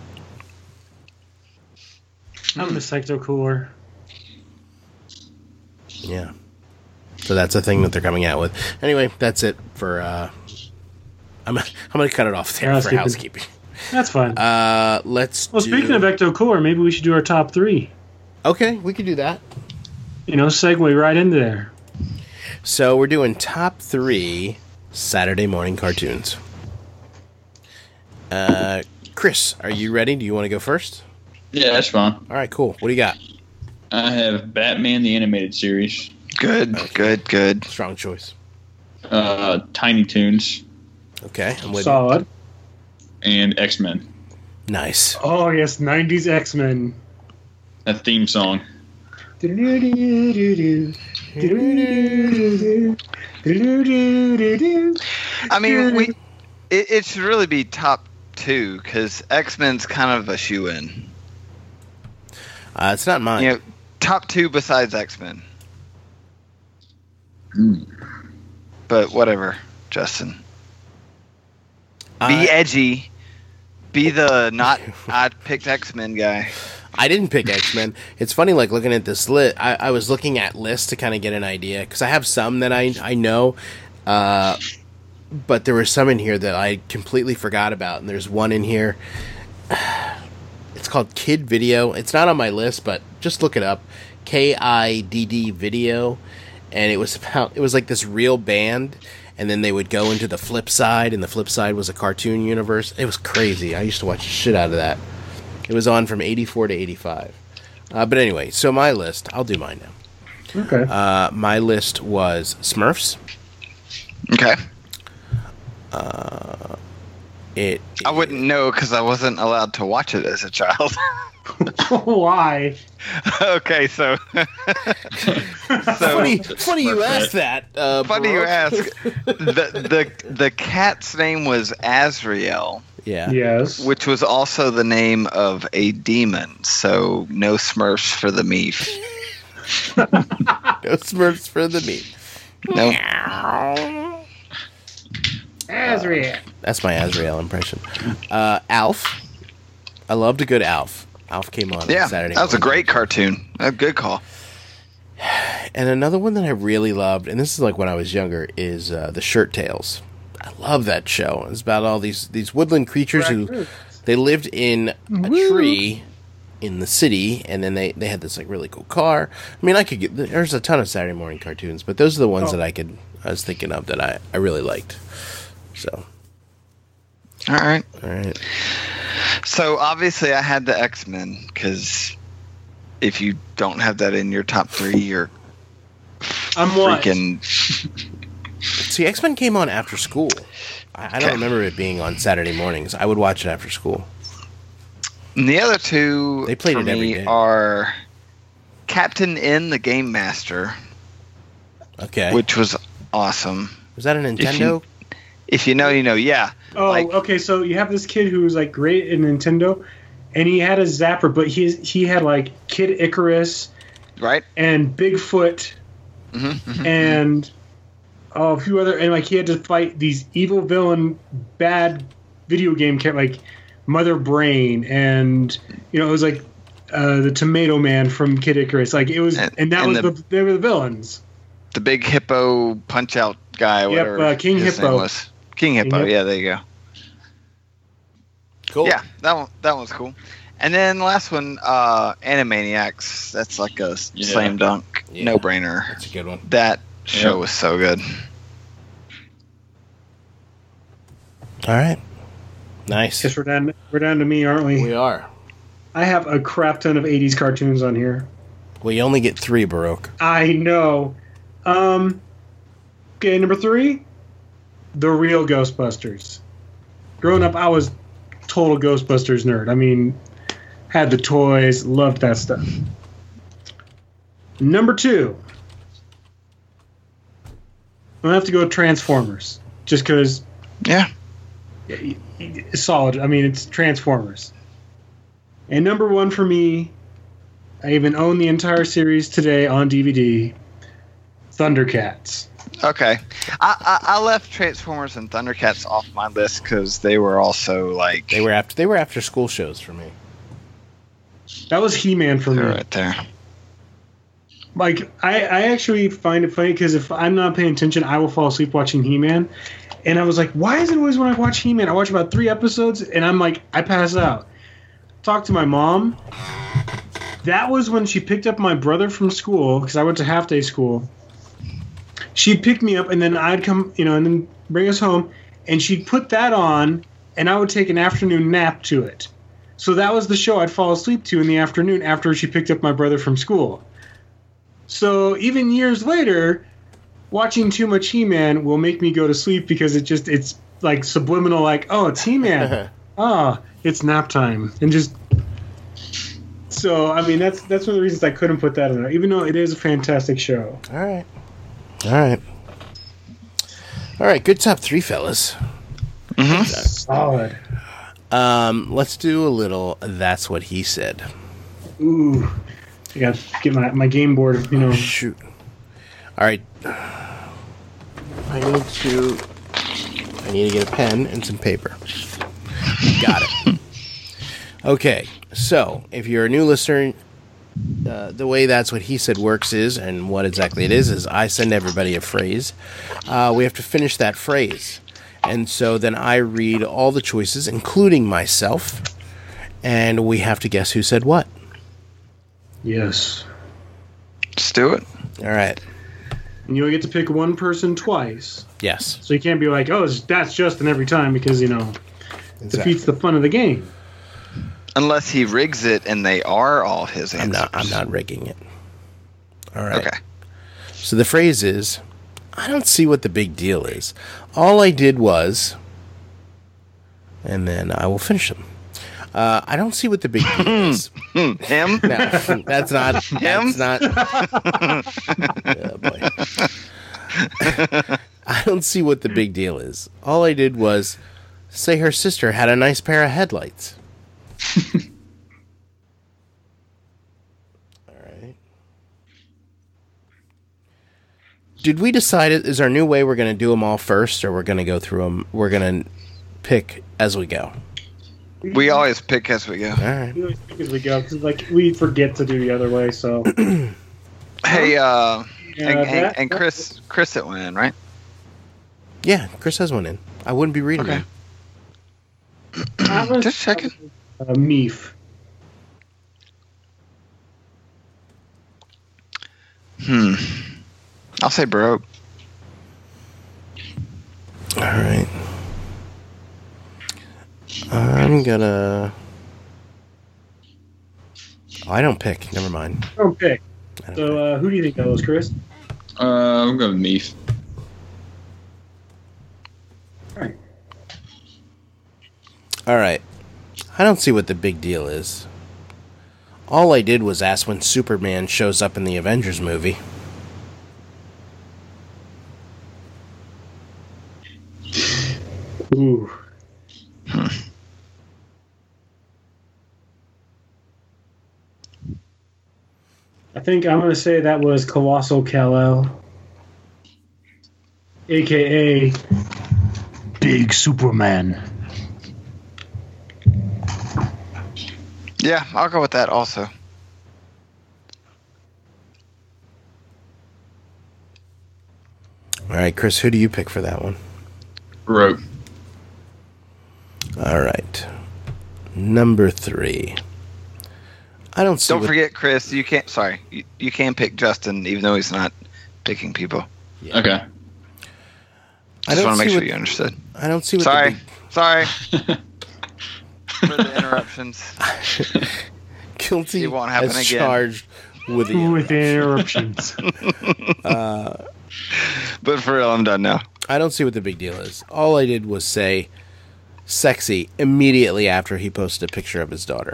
I'm the Secto Cooler. Yeah. So that's a thing that they're coming out with. Anyway, that's it for. Uh, I'm I'm gonna cut it off there for Housekeeping. housekeeping. That's fine. Uh, let's. well, do... speaking of Ecto Cooler, maybe we should do our top three. Okay, we could do that. You know, segue right into there. So we're doing top three Saturday morning cartoons. Uh, Chris, are you ready? Do you want to go first? Yeah, that's fine. All right, cool. What do you got? I have Batman the Animated Series, Good, good, good. Strong choice. uh, Tiny Toons, Okay, I'm with you. Solid. and X-Men. Nice. Oh, yes, nineties X-Men. That theme song. I mean, we it, it should really be top two because X Men's kind of a shoe in. Uh, it's not mine. You know, top two besides X Men. Mm. But whatever, Justin. Be I, edgy. Be the not I picked X Men guy. I didn't pick X-Men. It's funny, like, looking at this list. I, I was looking at lists to kind of get an idea, because I have some that I, I know, uh, but there were some in here that I completely forgot about, and there's one in here. It's called Kid Video. It's not on my list, but just look it up. K I D D Video. And it was about, it was like this real band, and then they would go into the flip side, and the flip side was a cartoon universe. It was crazy. I used to watch the shit out of that. It was on from eighty-four to eighty-five. Uh, but anyway, so my list, I'll do mine now. Okay. Uh, my list was Smurfs. Okay. Uh, it. I wouldn't know because I wasn't allowed to watch it as a child. Why? Okay, so so Funny, funny you asked that. Uh, funny you Baroque. ask. The the the cat's name was Azrael, Yeah. Yes. which was also the name of a demon. So no Smurfs for the meat. No Smurfs for the meat. No. Azrael. That's my Azrael impression. Uh, Alf. I loved a good Alf. Alf came on Yeah, on Saturday that was a morning. great cartoon. A good call. And another one that I really loved, and this is like when I was younger, is uh, the Shirt Tales. I love that show. It's about all these these woodland creatures who they lived in a tree in the city, and then they, they had this like really cool car. I mean, I could get there's a ton of Saturday morning cartoons, but those are the ones Oh. that I could I was thinking of that I, I really liked. So, All right. all right, So obviously, I had the X-Men because if you don't have that in your top three, you're I'm what? freaking. see, X-Men came on after school. I, I don't Okay. remember it being on Saturday mornings. I would watch it after school. And the other two They played for it every me day. are Captain N, the Game Master, Okay, which was awesome. was that a Nintendo? If you know, you know. Yeah. Oh, Like- okay. So you have this kid who was like great in Nintendo, and he had a zapper, but he he had like Kid Icarus Right. and Bigfoot Mm-hmm. and oh, a few other, and like he had to fight these evil villain, bad video game cat like Mother Brain, and you know it was like uh, the Tomato Man from Kid Icarus. Like it was, and, And- that and was the- the, they were the villains. The big hippo punch out guy. Yep, Whatever uh, King his Hippo. name was. King Hippo. Hippo. Yeah, there you go. Cool. Yeah, that one that one's cool. And then last one, uh, Animaniacs. That's like a s- Yeah. slam dunk, Yeah. no brainer. That's a good one. That show Yeah. was so good. All right, nice. Guess we're down. We're down to me, aren't we? We are. I have a crap ton of eighties cartoons on here. Well, you only get three, Baroque. I know. Um. Okay, number three, the real Ghostbusters. Growing up, I was total Ghostbusters nerd. I mean, had the toys, loved that stuff. Number two, I'm gonna have to go with Transformers, just because Yeah. it's solid. I mean, it's Transformers. And number one for me, I even own the entire series today on D V D. Thundercats. Okay. I, I, I left Transformers and Thundercats off my list because they were also like They were after they were after school shows for me. That was He-Man for me. they're right there. Like, I, I actually find it funny because if I'm not paying attention, I will fall asleep watching He-Man. And I was like, why is it always when I watch He-Man, I watch about three episodes, and I'm like, I pass out. Talk to my mom. That was when she picked up my brother from school, because I went to half-day school. She'd pick me up, and then I'd come, you know, and then bring us home, and she'd put that on, and I would take an afternoon nap to it. So that was the show I'd fall asleep to in the afternoon after she picked up my brother from school. So even years later, watching too much He-Man will make me go to sleep because it just it's like subliminal, like, oh, it's He-Man. Ah, it's nap time, and just so I mean that's that's one of the reasons I couldn't put that in there, even though it is a fantastic show. All right. All right. All right. Good top three, fellas. Solid. Um, let's do a little. That's what he said. Ooh, I got to get my my game board. You know, Shoot. All right. I need to. I need to get a pen and some paper. Got it. Okay. So, if you're a new listener, uh, the way That's What He Said works is, and what exactly it is, is I send everybody a phrase. Uh, we have to finish that phrase. And so then I read all the choices, including myself, and we have to guess who said what. yes, Let's do it. All right. and you only get to pick one person twice, Yes. so you can't be like, oh, it's- that's Justin every time because you know defeats the fun of the game. Unless he rigs it and they are all his answers. I'm not. I'm not rigging it. All right. Okay. So the phrase is, I don't see what the big deal is. All I did was, and then I will finish them. Uh, I don't see what the big deal is. Hmm, him? No, that's not. Him? That's not. Oh, boy. I don't see what the big deal is. All I did was say her sister had a nice pair of headlights. All right. Did we decide it is our new way we're going to do them all first, or we're going to go through them? We're going to pick as we go. We always pick as we go. All right. We always pick as we go because like we forget to do the other way. So Hey, uh, Yeah, and, and, that- and Chris, Chris it went in, right? Yeah, Chris has one in. I wouldn't be reading Okay. it. I was- Just checking. Uh, Meef. Hmm. I'll say broke. All right. I'm gonna. Oh, I don't pick. Never mind. Don't pick. I don't So uh, who do you think that was, Chris? Uh, I'm going with Meef. All right. pick. All right. I don't see what the big deal is. All I did was ask when Superman shows up in the Avengers movie. Ooh. I think I'm going to say that was Colossal Kal-El, a k a. Big Superman. Yeah, I'll go with that also. All right, Chris, who do you pick for that one? Broke. All right. Number three. I don't see Don't what- forget, Chris. You can't. Sorry, you, you can pick Justin, even though he's not picking people. Okay. I Just don't want to make see sure what- you understood. I don't see what Sorry, the sorry for the interruptions. big guilty It won't happen as again. charged with the With interruptions. uh, But for real, I'm done now. I don't see what the big deal is. All I did was say sexy immediately after he posted a picture of his daughter.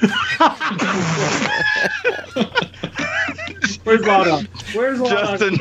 Where's Lana? Where's Lana? Justin,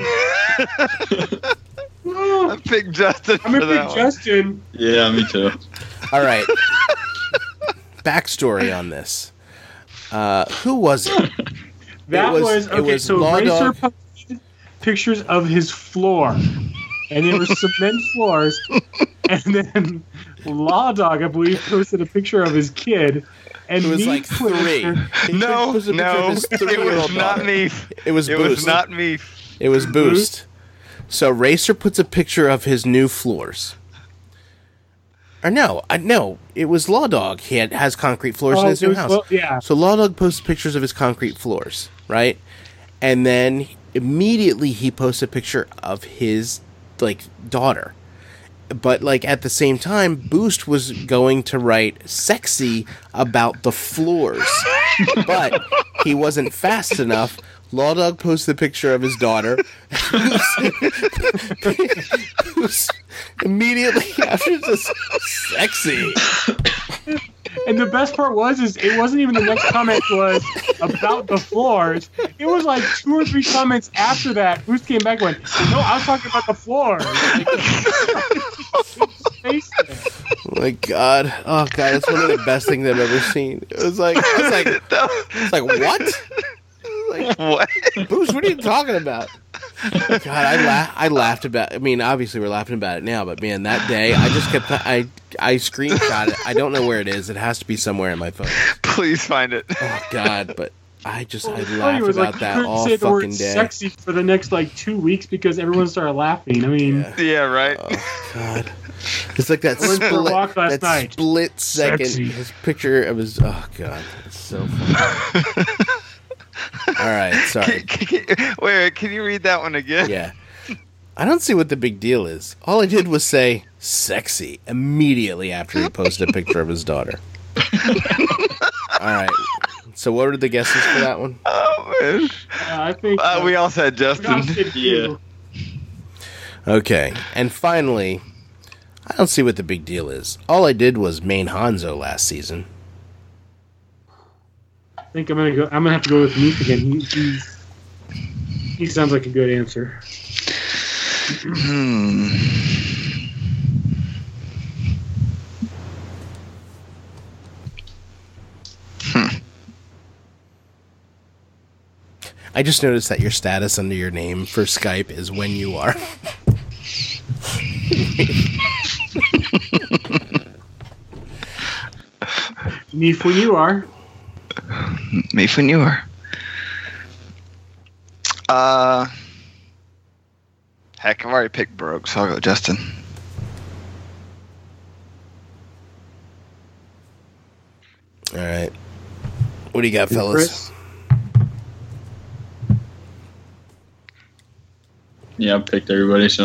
Oh, I picked Justin I'm for going to that pick one. Justin. Yeah, me too. All right. Backstory on this. Uh, who was it? That was- was, it okay. was so Law Racer Dog. posted pictures of his floor, and there were cement floors. And then Law Dog, I believe, posted a picture of his kid. And It was me like three. He No, posted a picture of no, his it three-year-old was not daughter. me. It was It Boost. was not me. It was Boost. So Racer puts a picture of his new floors. Or no, I no, it was Law Dog. He had, has concrete floors in Oh, his it new was- house. well, yeah. So Law Dog posts pictures of his concrete floors, right? And then immediately he posts a picture of his like daughter. But like at the same time, Boost was going to write sexy about the floors. But he wasn't fast enough. Law Dog posted a picture of his daughter. Boost immediately after just sexy. And the best part was, is it wasn't even the next comment was about the floors. It was like two or three comments after that. Boost came back and went, no, I was talking about the floors. Like, Oh my god. Oh god, it's one of the best things I've ever seen. It was like I was like it's like what? Like What? Boost, what are you talking about? God, I la- I laughed about I mean, obviously we're laughing about it now, but man, that day I just kept I I screenshot it. I don't know where it is. It has to be somewhere in my phone. Please find it. Oh god, but I just I funny laughed was, about like, you that couldn't all say the word fucking day. sexy for the next like two weeks because everyone started laughing. I mean, Yeah. Yeah, right. Oh god. It's like that I went for a split, walk last that night. split second. Sexy. His picture of his. Oh god, it's so funny. All right, sorry. Can- can- can- wait, wait, can you read that one again? Yeah, I don't see what the big deal is. All I did was say "sexy" immediately after he posted a picture of his daughter. All right. So what were the guesses for that one? Oh man. uh, I think Uh, we all said Josh Justin. did too. Okay, and finally, I don't see what the big deal is. All I did was main Hanzo last season. I think I'm gonna go. I'm gonna have to go with Meek again. He, he's, he sounds like a good answer. Hmm. I just noticed that your status under your name for Skype is when you are. Me when you are. Me when you are. Uh, heck, I've already picked Broke, so I'll go Justin. All right. What do you got, fellas? Chris? Yeah, I picked everybody, so.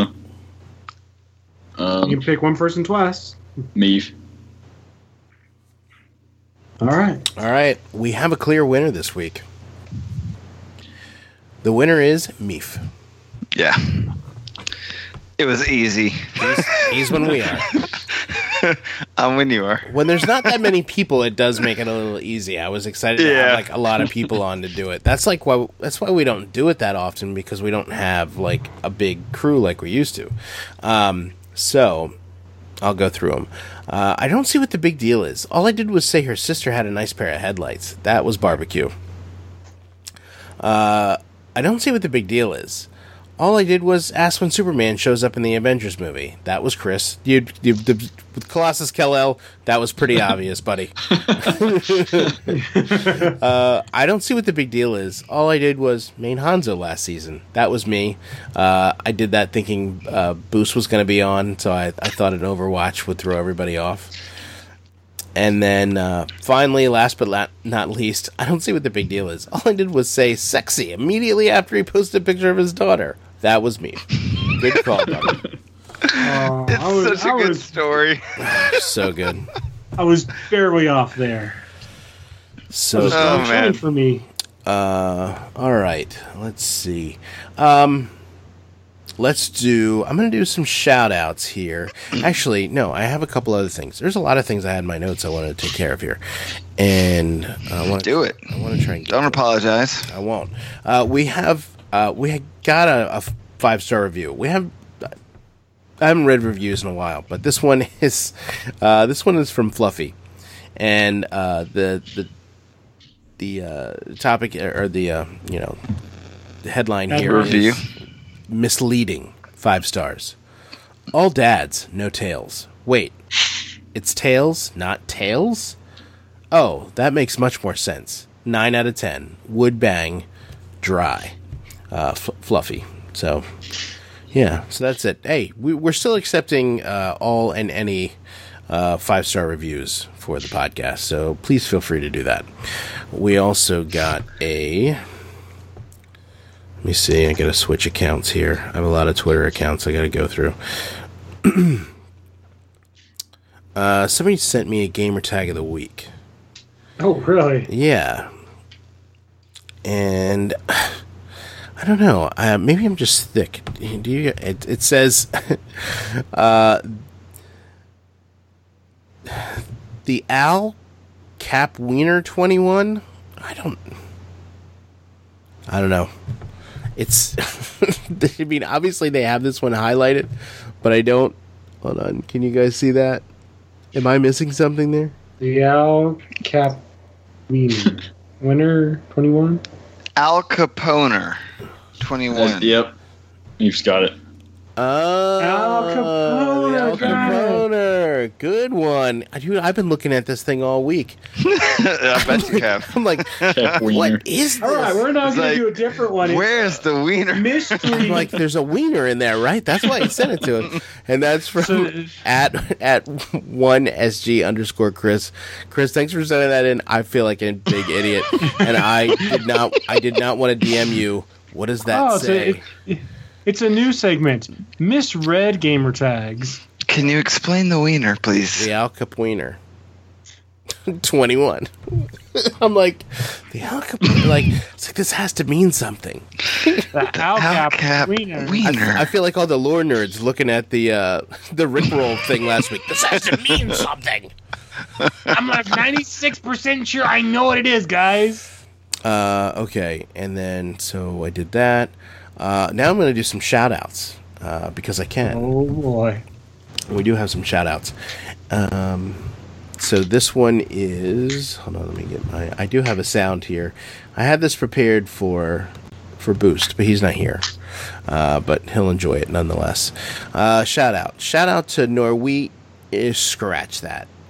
Um, You can pick one person twice. Meave. All right. All right. We have a clear winner this week. The winner is Meef. Yeah. It was easy. He's, he's when we are. I'm when you are. When there's not that many people, it does make it a little easy. I was excited to Yeah. have like a lot of people on to do it. That's like why that's why we don't do it that often, because we don't have like a big crew like we used to. Um, so I'll go through them. Uh, I don't see what the big deal is. All I did was say her sister had a nice pair of headlights. That was barbecue. Uh, I don't see what the big deal is. All I did was ask when Superman shows up in the Avengers movie. That was Chris. You, you the, with Colossus Kal-El, that was pretty obvious, buddy. uh, I don't see what the big deal is. All I did was main Hanzo last season. That was me. Uh, I did that thinking uh, Boost was going to be on, so I, I thought an Overwatch would throw everybody off. And then, uh, finally, last but la- not least, I don't see what the big deal is. All I did was say sexy immediately after he posted a picture of his daughter. That was me. Good call, buddy. Uh, It's I was, such a I good was, story. So good. I was barely off there. So That was a good. Oh, strong man. showing for me. Uh, all right. Let's see. Um, let's do. I'm going to do some shout outs here. Actually, no, I have a couple other things. There's a lot of things I had in my notes I wanted to take care of here. And I want to Do it. I want to try and get Don't them. apologize. I won't. Uh, we have uh, we had got a, a five star review. We have. I haven't read reviews in a while, but this one is uh, this one is from Fluffy, and uh, the the the uh, topic or the uh, you know the headline here Review. is misleading. Five stars. All dads, no tails. Wait, it's tails, not tails. Oh, that makes much more sense. Nine out of ten. Would bang, dry, uh, f- fluffy. So, yeah. So that's it. Hey, we, we're still accepting uh, all and any uh, five star reviews for the podcast. So please feel free to do that. We also got a. Let me see. I got to switch accounts here. I have a lot of Twitter accounts I got to go through. uh, somebody sent me a gamer tag of the week. Oh, really? Yeah. And I don't know. Uh, maybe I'm just thick. Do you? It, it says, uh, the Al Cap Wiener twenty-one. I don't. I don't know. It's. I mean, obviously they have this one highlighted, but I don't. Hold on. Can you guys see that? Am I missing something there? The Al Cap Wiener. Winner twenty-one? Al Capone, twenty-one. Uh, yep. You've got it. Oh, Al Capone, the Al got it. Capone. Good one. Dude, I've been looking at this thing all week. I bet you have. I'm like, Cap Wiener. what is this? All right, we're now It's going like, to do a different one. Where's the wiener? Mystery. I'm like, there's a wiener in there, right? That's why I sent it to him. And that's from So- at at one S G underscore Chris. Chris, thanks for sending that in. I feel like a big idiot. And I did not I did not want to D M you. What does that oh, so say? it, it's a new segment. Misread gamer tags. Can you explain the wiener, please? The Al Cap Wiener. twenty-one. I'm like, the Al Capone, like, it's like, this has to mean something. The Al Al Cap Cap Wiener. I, Wiener. I feel like all the lore nerds looking at the uh, the Rickroll thing last week. This has to mean something. I'm like ninety-six percent sure I know what it is, guys. Uh, okay, and then, so I did that. Uh, now I'm going to do some shout-outs, uh, because I can. Oh, boy. We do have some shout-outs. Um, so this one is... Hold on, let me get my... I do have a sound here. I had this prepared for for Boost, but he's not here. Uh, but he'll enjoy it nonetheless. Uh, shout-out. Shout-out to Norwe... Scratch that.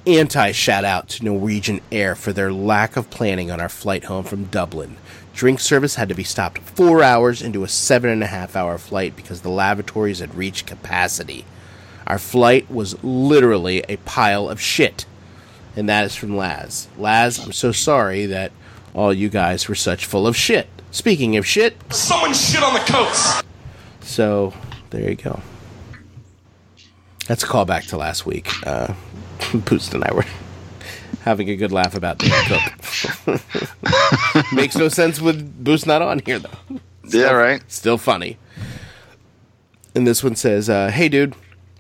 Anti-shout out to Norwegian Air for their lack of planning on our flight home from Dublin. Drink service had to be stopped four hours into a seven and a half hour flight because the lavatories had reached capacity. Our flight was literally a pile of shit. And that is from Laz. Laz, I'm so sorry that all you guys were such full of shit. Speaking of shit, Someone shit on the coats. so there you go. That's a callback to last week. Uh, Boost and I were having a good laugh about Dave Cook. Makes no sense with Boost not on here, though. Still, Yeah, right. Still funny. And this one says, uh, hey, dude,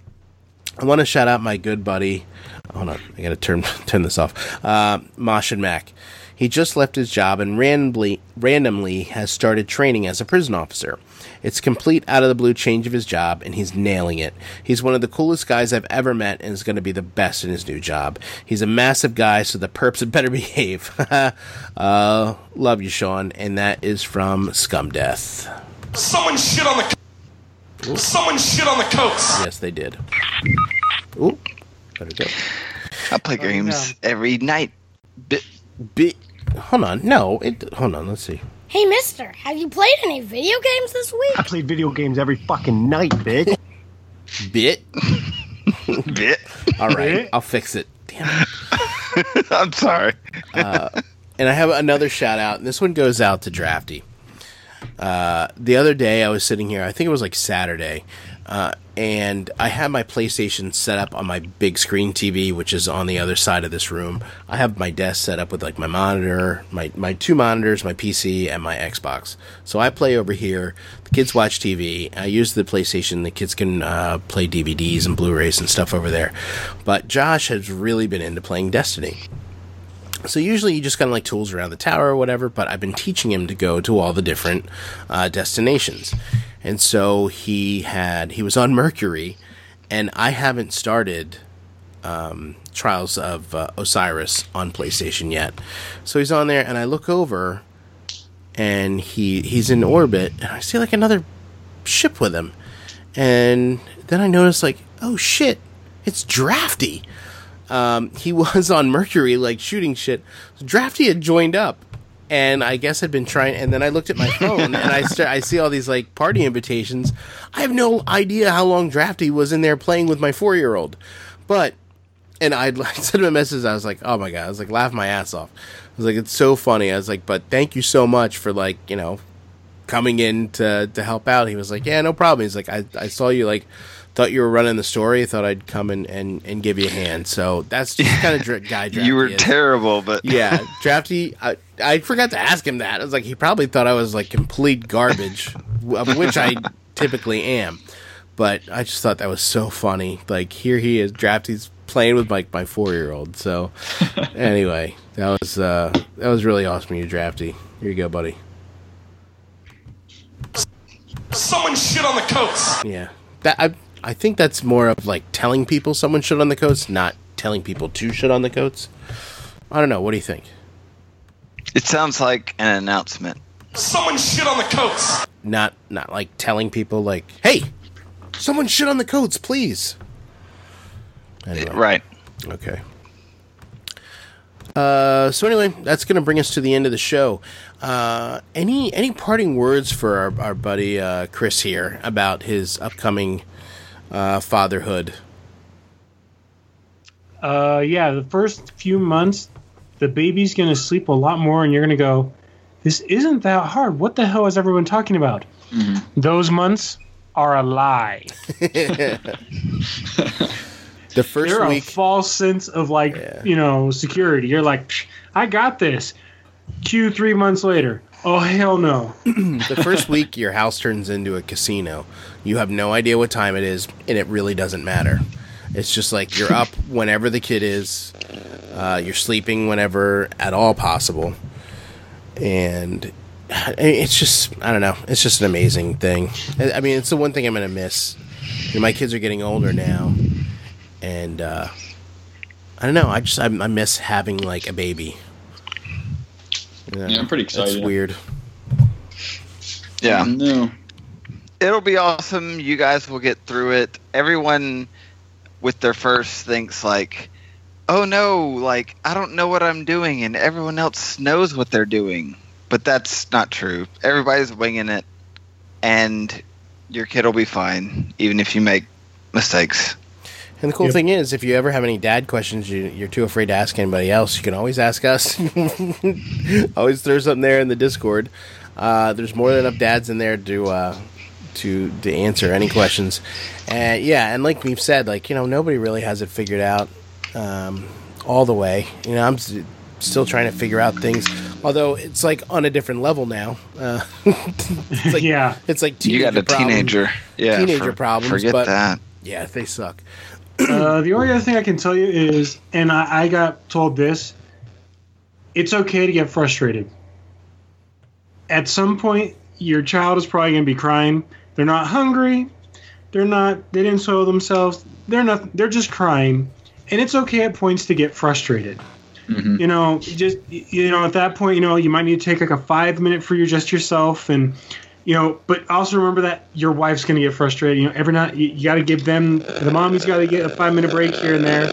I want to shout out my good buddy. Hold on, I got to turn turn this off. Uh, Mosh and Mac. He just left his job and randomly, randomly has started training as a prison officer. It's complete out of the blue change of his job, and he's nailing it. He's one of the coolest guys I've ever met and is going to be the best in his new job. He's a massive guy, so the perps had better behave. uh, love you, Sean. And that is from Scum Death. Someone shit on the co- Someone shit on the coats. Yes, they did. Ooh, better go. I play games every night. Bi- Bi- hold on, no, it, hold on, let's see. Hey, mister, have you played any video games this week? I play video games every fucking night, bitch. Bit? Bit. All right, I'll fix it. Damn it. I'm sorry. Uh, and I have another shout out, and this one goes out to Drafty. Uh, the other day I was sitting here, I think it was like Saturday, uh, and I had my PlayStation set up on my big screen T V, which is on the other side of this room. I have my desk set up with like my monitor, my, my two monitors, my P C, and my Xbox. So I play over here. The kids watch T V. I use the PlayStation. The kids can uh, play D V Ds and Blu-rays and stuff over there. But Josh has really been into playing Destiny. So usually you just kind of like tools around the tower or whatever, but I've been teaching him to go to all the different uh, destinations. And so he had, he was on Mercury, and I haven't started um, Trials of uh, Osiris on PlayStation yet. So he's on there, and I look over, and he he's in orbit, and I see like another ship with him. And then I notice like, oh shit, it's Drafty. Um, he was on Mercury, like, shooting shit. So Drafty had joined up, and I guess had been trying, and then I looked at my phone, and I start, I see all these, like, party invitations. I have no idea how long Drafty was in there playing with my four-year-old. But, and I'd like, sent him a message, I was like, oh my god, I was like, laughing my ass off. I was like, it's so funny. I was like, but thank you so much for, like, you know, coming in to, to help out. He was like, yeah, no problem. He's like, I, I saw you, like, thought you were running the story. Thought I'd come in and, and give you a hand. So that's just kind of dra- guy Drafty You were is. terrible, but Yeah, Drafty. I, I forgot to ask him that. I was like, he probably thought I was like complete garbage, of which I typically am. But I just thought that was so funny. Like, here he is, Drafty's playing with like my four year old. So anyway, that was uh, that was really awesome of you, Drafty. Here you go, buddy. Someone shit on the coats. Yeah, that I. I think that's more of like telling people someone should on the coats, not telling people to shit on the coats. I don't know. What do you think? it sounds like an announcement. Someone shit on the coats. Not not like telling people like, hey, someone shit on the coats, please. Anyway. Right. Okay. Uh, so anyway, that's going to bring us to the end of the show. Uh, any any parting words for our, our buddy uh, Chris here about his upcoming uh, fatherhood? Uh, yeah, the first few months, the baby's going to sleep a lot more, and you're going to go, this isn't that hard. What the hell is everyone talking about? Mm-hmm. Those months are a lie. The first They're week, a false sense of, like, yeah. you know, security. You're like, I got this. Cue three months later. Oh, hell no. The first week, your house turns into a casino. You have no idea what time it is, and it really doesn't matter. It's just like you're up whenever the kid is. Uh, you're sleeping whenever at all possible. And it's just, I don't know, it's just an amazing thing. I mean, it's the one thing I'm going to miss. You know, my kids are getting older now. And uh, I don't know, I just, I, I miss having, like, a baby. You know, yeah, I'm pretty excited. It's weird. Yeah. No. It'll be awesome. You guys will get through it. Everyone with their first thinks like, oh no, like I don't know what I'm doing, and everyone else knows what they're doing. But that's not true. Everybody's winging it, and your kid will be fine, even if you make mistakes. And the cool Yep. thing is, if you ever have any dad questions you, you're too afraid to ask anybody else, you can always ask us. Always throw something there in the Discord. Uh, there's more than enough dads in there to uh, to to answer any questions. And yeah, and like we've said, like you know, nobody really has it figured out um, all the way. You know, I'm s- still trying to figure out things. Although it's like on a different level now. Uh, it's like, Yeah. it's like You teenager got a problems. teenager. Yeah, Teenager for- problems, Forget but- that. Yeah, they suck. Uh, the only other thing I can tell you is, and I, I got told this, it's okay to get frustrated. At some point, your child is probably going to be crying. They're not hungry. They're not. They didn't soil themselves. They're not. They're just crying, and it's okay at points to get frustrated. Mhm. You know, just you know, at that point, you know, you might need to take like a five minute for you just yourself, and you know, but also remember that your wife's going to get frustrated. You know, every night you, you got to give them the mommy's got to get a five minute break here and there.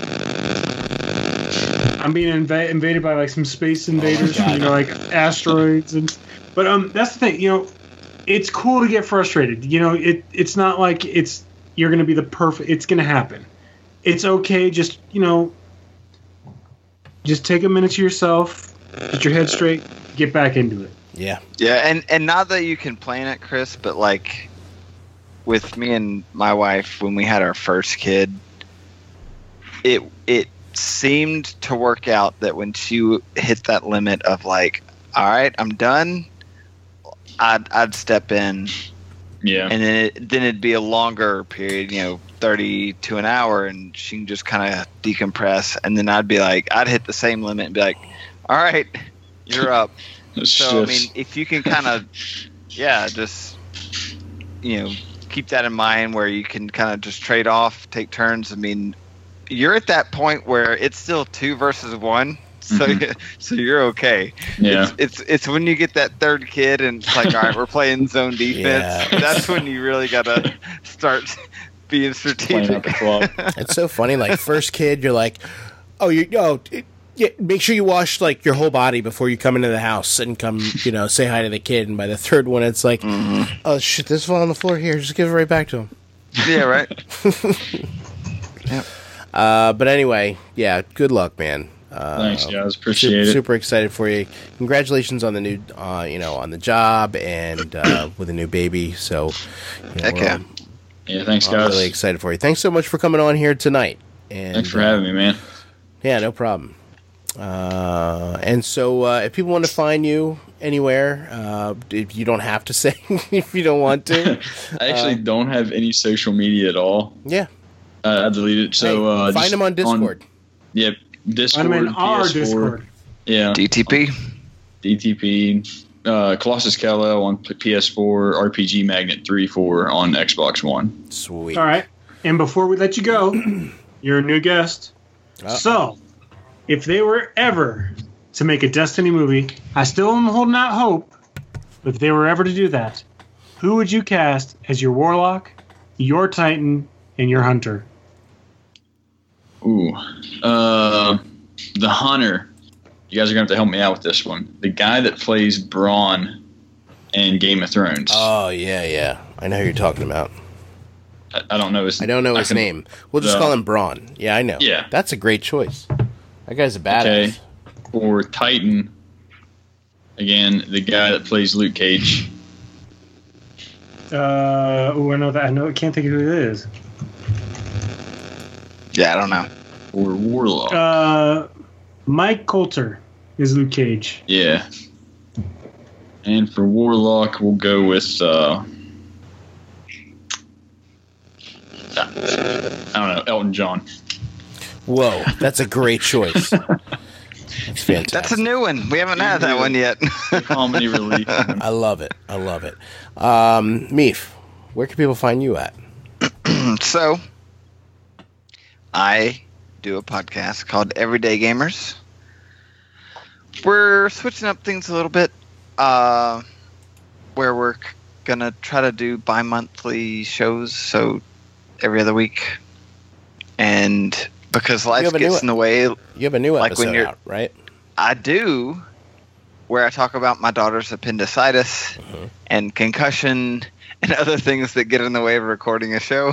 I'm being inv- invaded by like some space invaders, God. you know, like asteroids, and but um, that's the thing. You know, it's cool to get frustrated. You know, it it's not like it's you're going to be the perfect. It's going to happen. It's okay. Just you know, just take a minute to yourself, get your head straight, get back into it. Yeah. Yeah, and and not that you can plan it, Chris, but like with me and my wife when we had our first kid, it it seemed to work out that when she hit that limit of like, all right, I'm done, I'd I'd step in, Yeah. and then it, then it'd be a longer period, you know, thirty to an hour, and she can just kind of decompress, and then I'd be like, I'd hit the same limit and be like, all right, you're up. It's So I just- mean, if you can kind of, yeah, just you know, keep that in mind where you can kind of just trade off, take turns. I mean, you're at that point where it's still two versus one, so Mhm. so you're okay. yeah. It's, it's it's when you get that third kid and it's like, all right, we're playing zone defense. Yeah. That's when you really gotta start being Playing strategic. out the clock. It's so funny. Like first kid, you're like, oh, you oh, it, yeah. Make sure you wash like your whole body before you come into the house and come, you know, say hi to the kid. And by the third one, it's like, oh shit, this fell on the floor. Here, just give it right back to him. Yeah, right. Uh, but anyway, yeah. Good luck, man. Uh, Thanks, guys. Super, Appreciate it. super excited for you. Congratulations on the new, uh, you know, on the job and uh, with a new baby. So, you know, Heck we're yeah. all- Yeah, thanks, I'm guys. really excited for you. Thanks so much for coming on here tonight. And, Thanks for uh, having me, man. Yeah, no problem. Uh, and so, uh, if people want to find you anywhere, uh, if you don't have to say if you don't want to. I actually uh, don't have any social media at all. Yeah, Uh, I deleted it. So Hey, uh, find just them on Discord. Yep, Discord. Find them in our P S four, Discord. Yeah, D T P. D T P, uh, Colossus Kal-El on P S four, R P G Magnet three four on Xbox One. Sweet. All right. And before we let you go, you're a new guest. Uh-oh. So, if they were ever to make a Destiny movie, I still am holding out hope. But if they were ever to do that, who would you cast as your Warlock, your Titan, and your Hunter? Ooh, uh, the Hunter. You guys are gonna have to help me out with this one. The guy that plays Braun in Game of Thrones. Oh yeah, yeah. I know who you're talking about. I, I don't know his. I don't know his can- name. We'll just the- call him Braun. Yeah, I know. Yeah. That's a great choice. That guy's a badass. Okay. For Titan, again, the guy that plays Luke Cage. Uh, oh, I know that. I know. I can't think of who it is. Yeah, I don't know. For Warlock. Uh, Mike Coulter is Luke Cage. Yeah. And for Warlock, we'll go with. Uh, I don't know, Elton John. Whoa, that's a great choice. That's fantastic. That's a new one. We haven't had that one yet. Comedy relief. I love it. I love it. Um, Meef, where can people find you at? So, I do a podcast called Everyday Gamers. We're switching up things a little bit, uh, where we're c- gonna try to do bi-monthly shows, so every other week. And because life have a gets new- in the way. You have a new Like when episode you're- out, right? I do, where I talk about my daughter's appendicitis Mhm. and concussion and other things that get in the way of recording a show.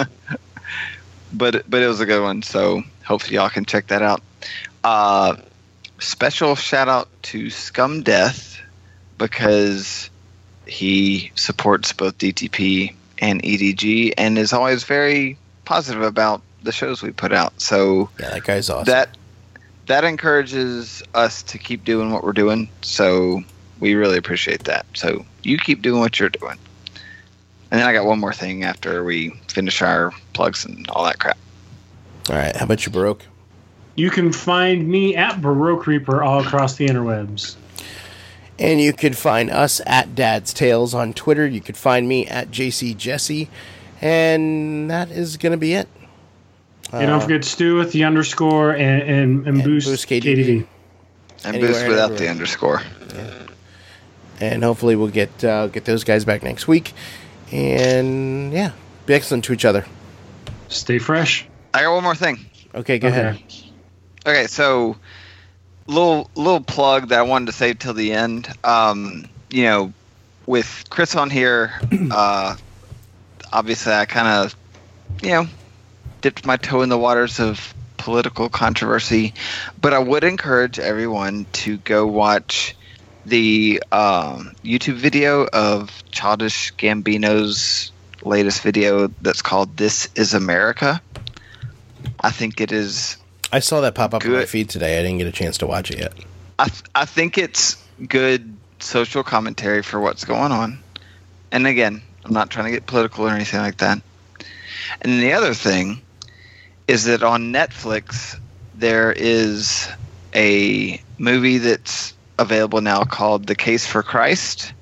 but but it was a good one, so hopefully y'all can check that out. Uh, special shout out to Scum Death because he supports both D T P and E D G and is always very positive about the shows we put out. So Yeah, that guy's awesome. that that encourages us to keep doing what we're doing. So we really appreciate that. So you keep doing what you're doing. And then I got one more thing after we finish our plugs and all that crap. All right, how about you, Baroque? You can find me at Baroque Reaper all across the interwebs. And you could find us at Dad's Tales on Twitter. You could find me at J C Jesse. And that is going to be it. And don't forget Stu with the underscore and, and, and, and Boost, Boost K K D D V. V. And Anywhere Boost and without the everywhere. underscore. And hopefully we'll get uh, get those guys back next week. And yeah, be excellent to each other. Stay fresh. I got one more thing. Okay, go ahead. Okay, so little little plug that I wanted to save till the end. Um, you know, with Chris on here, uh, obviously I kind of, you know, dipped my toe in the waters of political controversy, but I would encourage everyone to go watch the um, YouTube video of Childish Gambino's latest video that's called "This Is America." I think it is. I saw that pop up on my Good. feed today. I didn't get a chance to watch it yet. I th- I think it's good social commentary for what's going on. And again, I'm not trying to get political or anything like that. And then the other thing is that on Netflix there is a movie that's available now called The Case for Christ.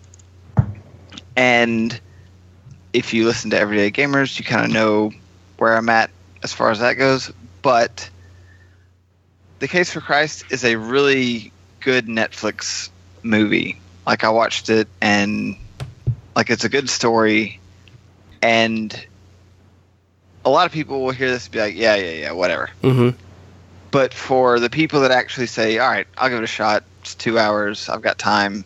And if you listen to Everyday Gamers, you kind of know where I'm at as far as that goes. But The Case for Christ is a really good Netflix movie. Like, I watched it, and like, it's a good story, and a lot of people will hear this and be like, yeah, yeah, yeah, whatever. Mm-hmm. But for the people that actually say, all right, I'll give it a shot, it's two hours, I've got time,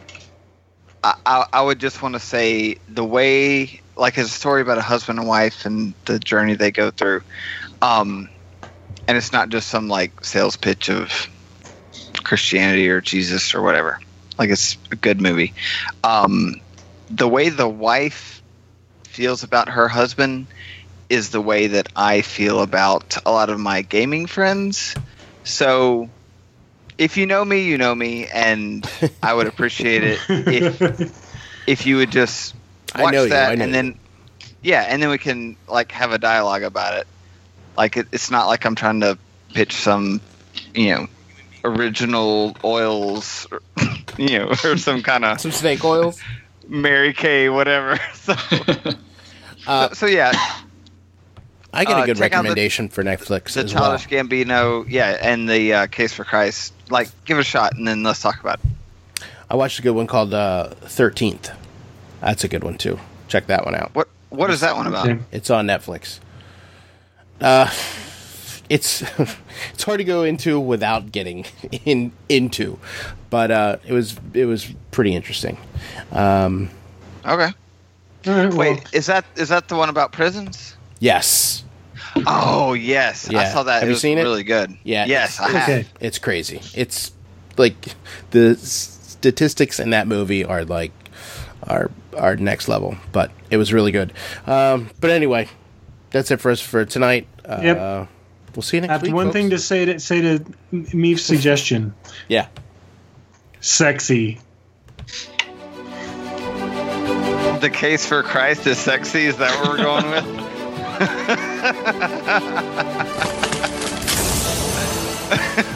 I, I, I would just want to say the way, like, it's a story about a husband and wife and the journey they go through. Um, and it's not just some, like, sales pitch of Christianity or Jesus or whatever. Like, it's a good movie. Um, the way the wife feels about her husband is the way that I feel about a lot of my gaming friends. So if you know me, you know me, and I would appreciate it if if you would just I watch know you, that I know and you. then yeah, and then we can like have a dialogue about it. Like it, it's not like I'm trying to pitch some, you know, original oils, or, you know, or some kind of Some snake oils. Mary Kay, whatever. So, Uh, so, so yeah, I got a uh, good check out the- recommendation for Netflix the as well. Childish Gambino, yeah, and the uh, Case for Christ. Like, give it a shot, and then let's talk about it. I watched a good one called uh, thirteenth. That's a good one too. Check that one out. What What is that one about? Okay. It's on Netflix. Uh, it's it's hard to go into without getting in into, but uh, it was it was pretty interesting. Um, Okay. All right, well, Wait, is that is that the one about prisons? yes, Oh yes, I Yeah. saw that. Have it you was seen it? really good. Yeah, Yes, I it's- have. okay. it's crazy. It's like the statistics in that movie are like are are next level, but it was really good. Um, but anyway, that's it for us for tonight. Uh, Yep. We'll see you next I have week. one folks. thing to say to say to Meef's suggestion. Yeah. Sexy. The Case for Christ is sexy. Is that what we're going with?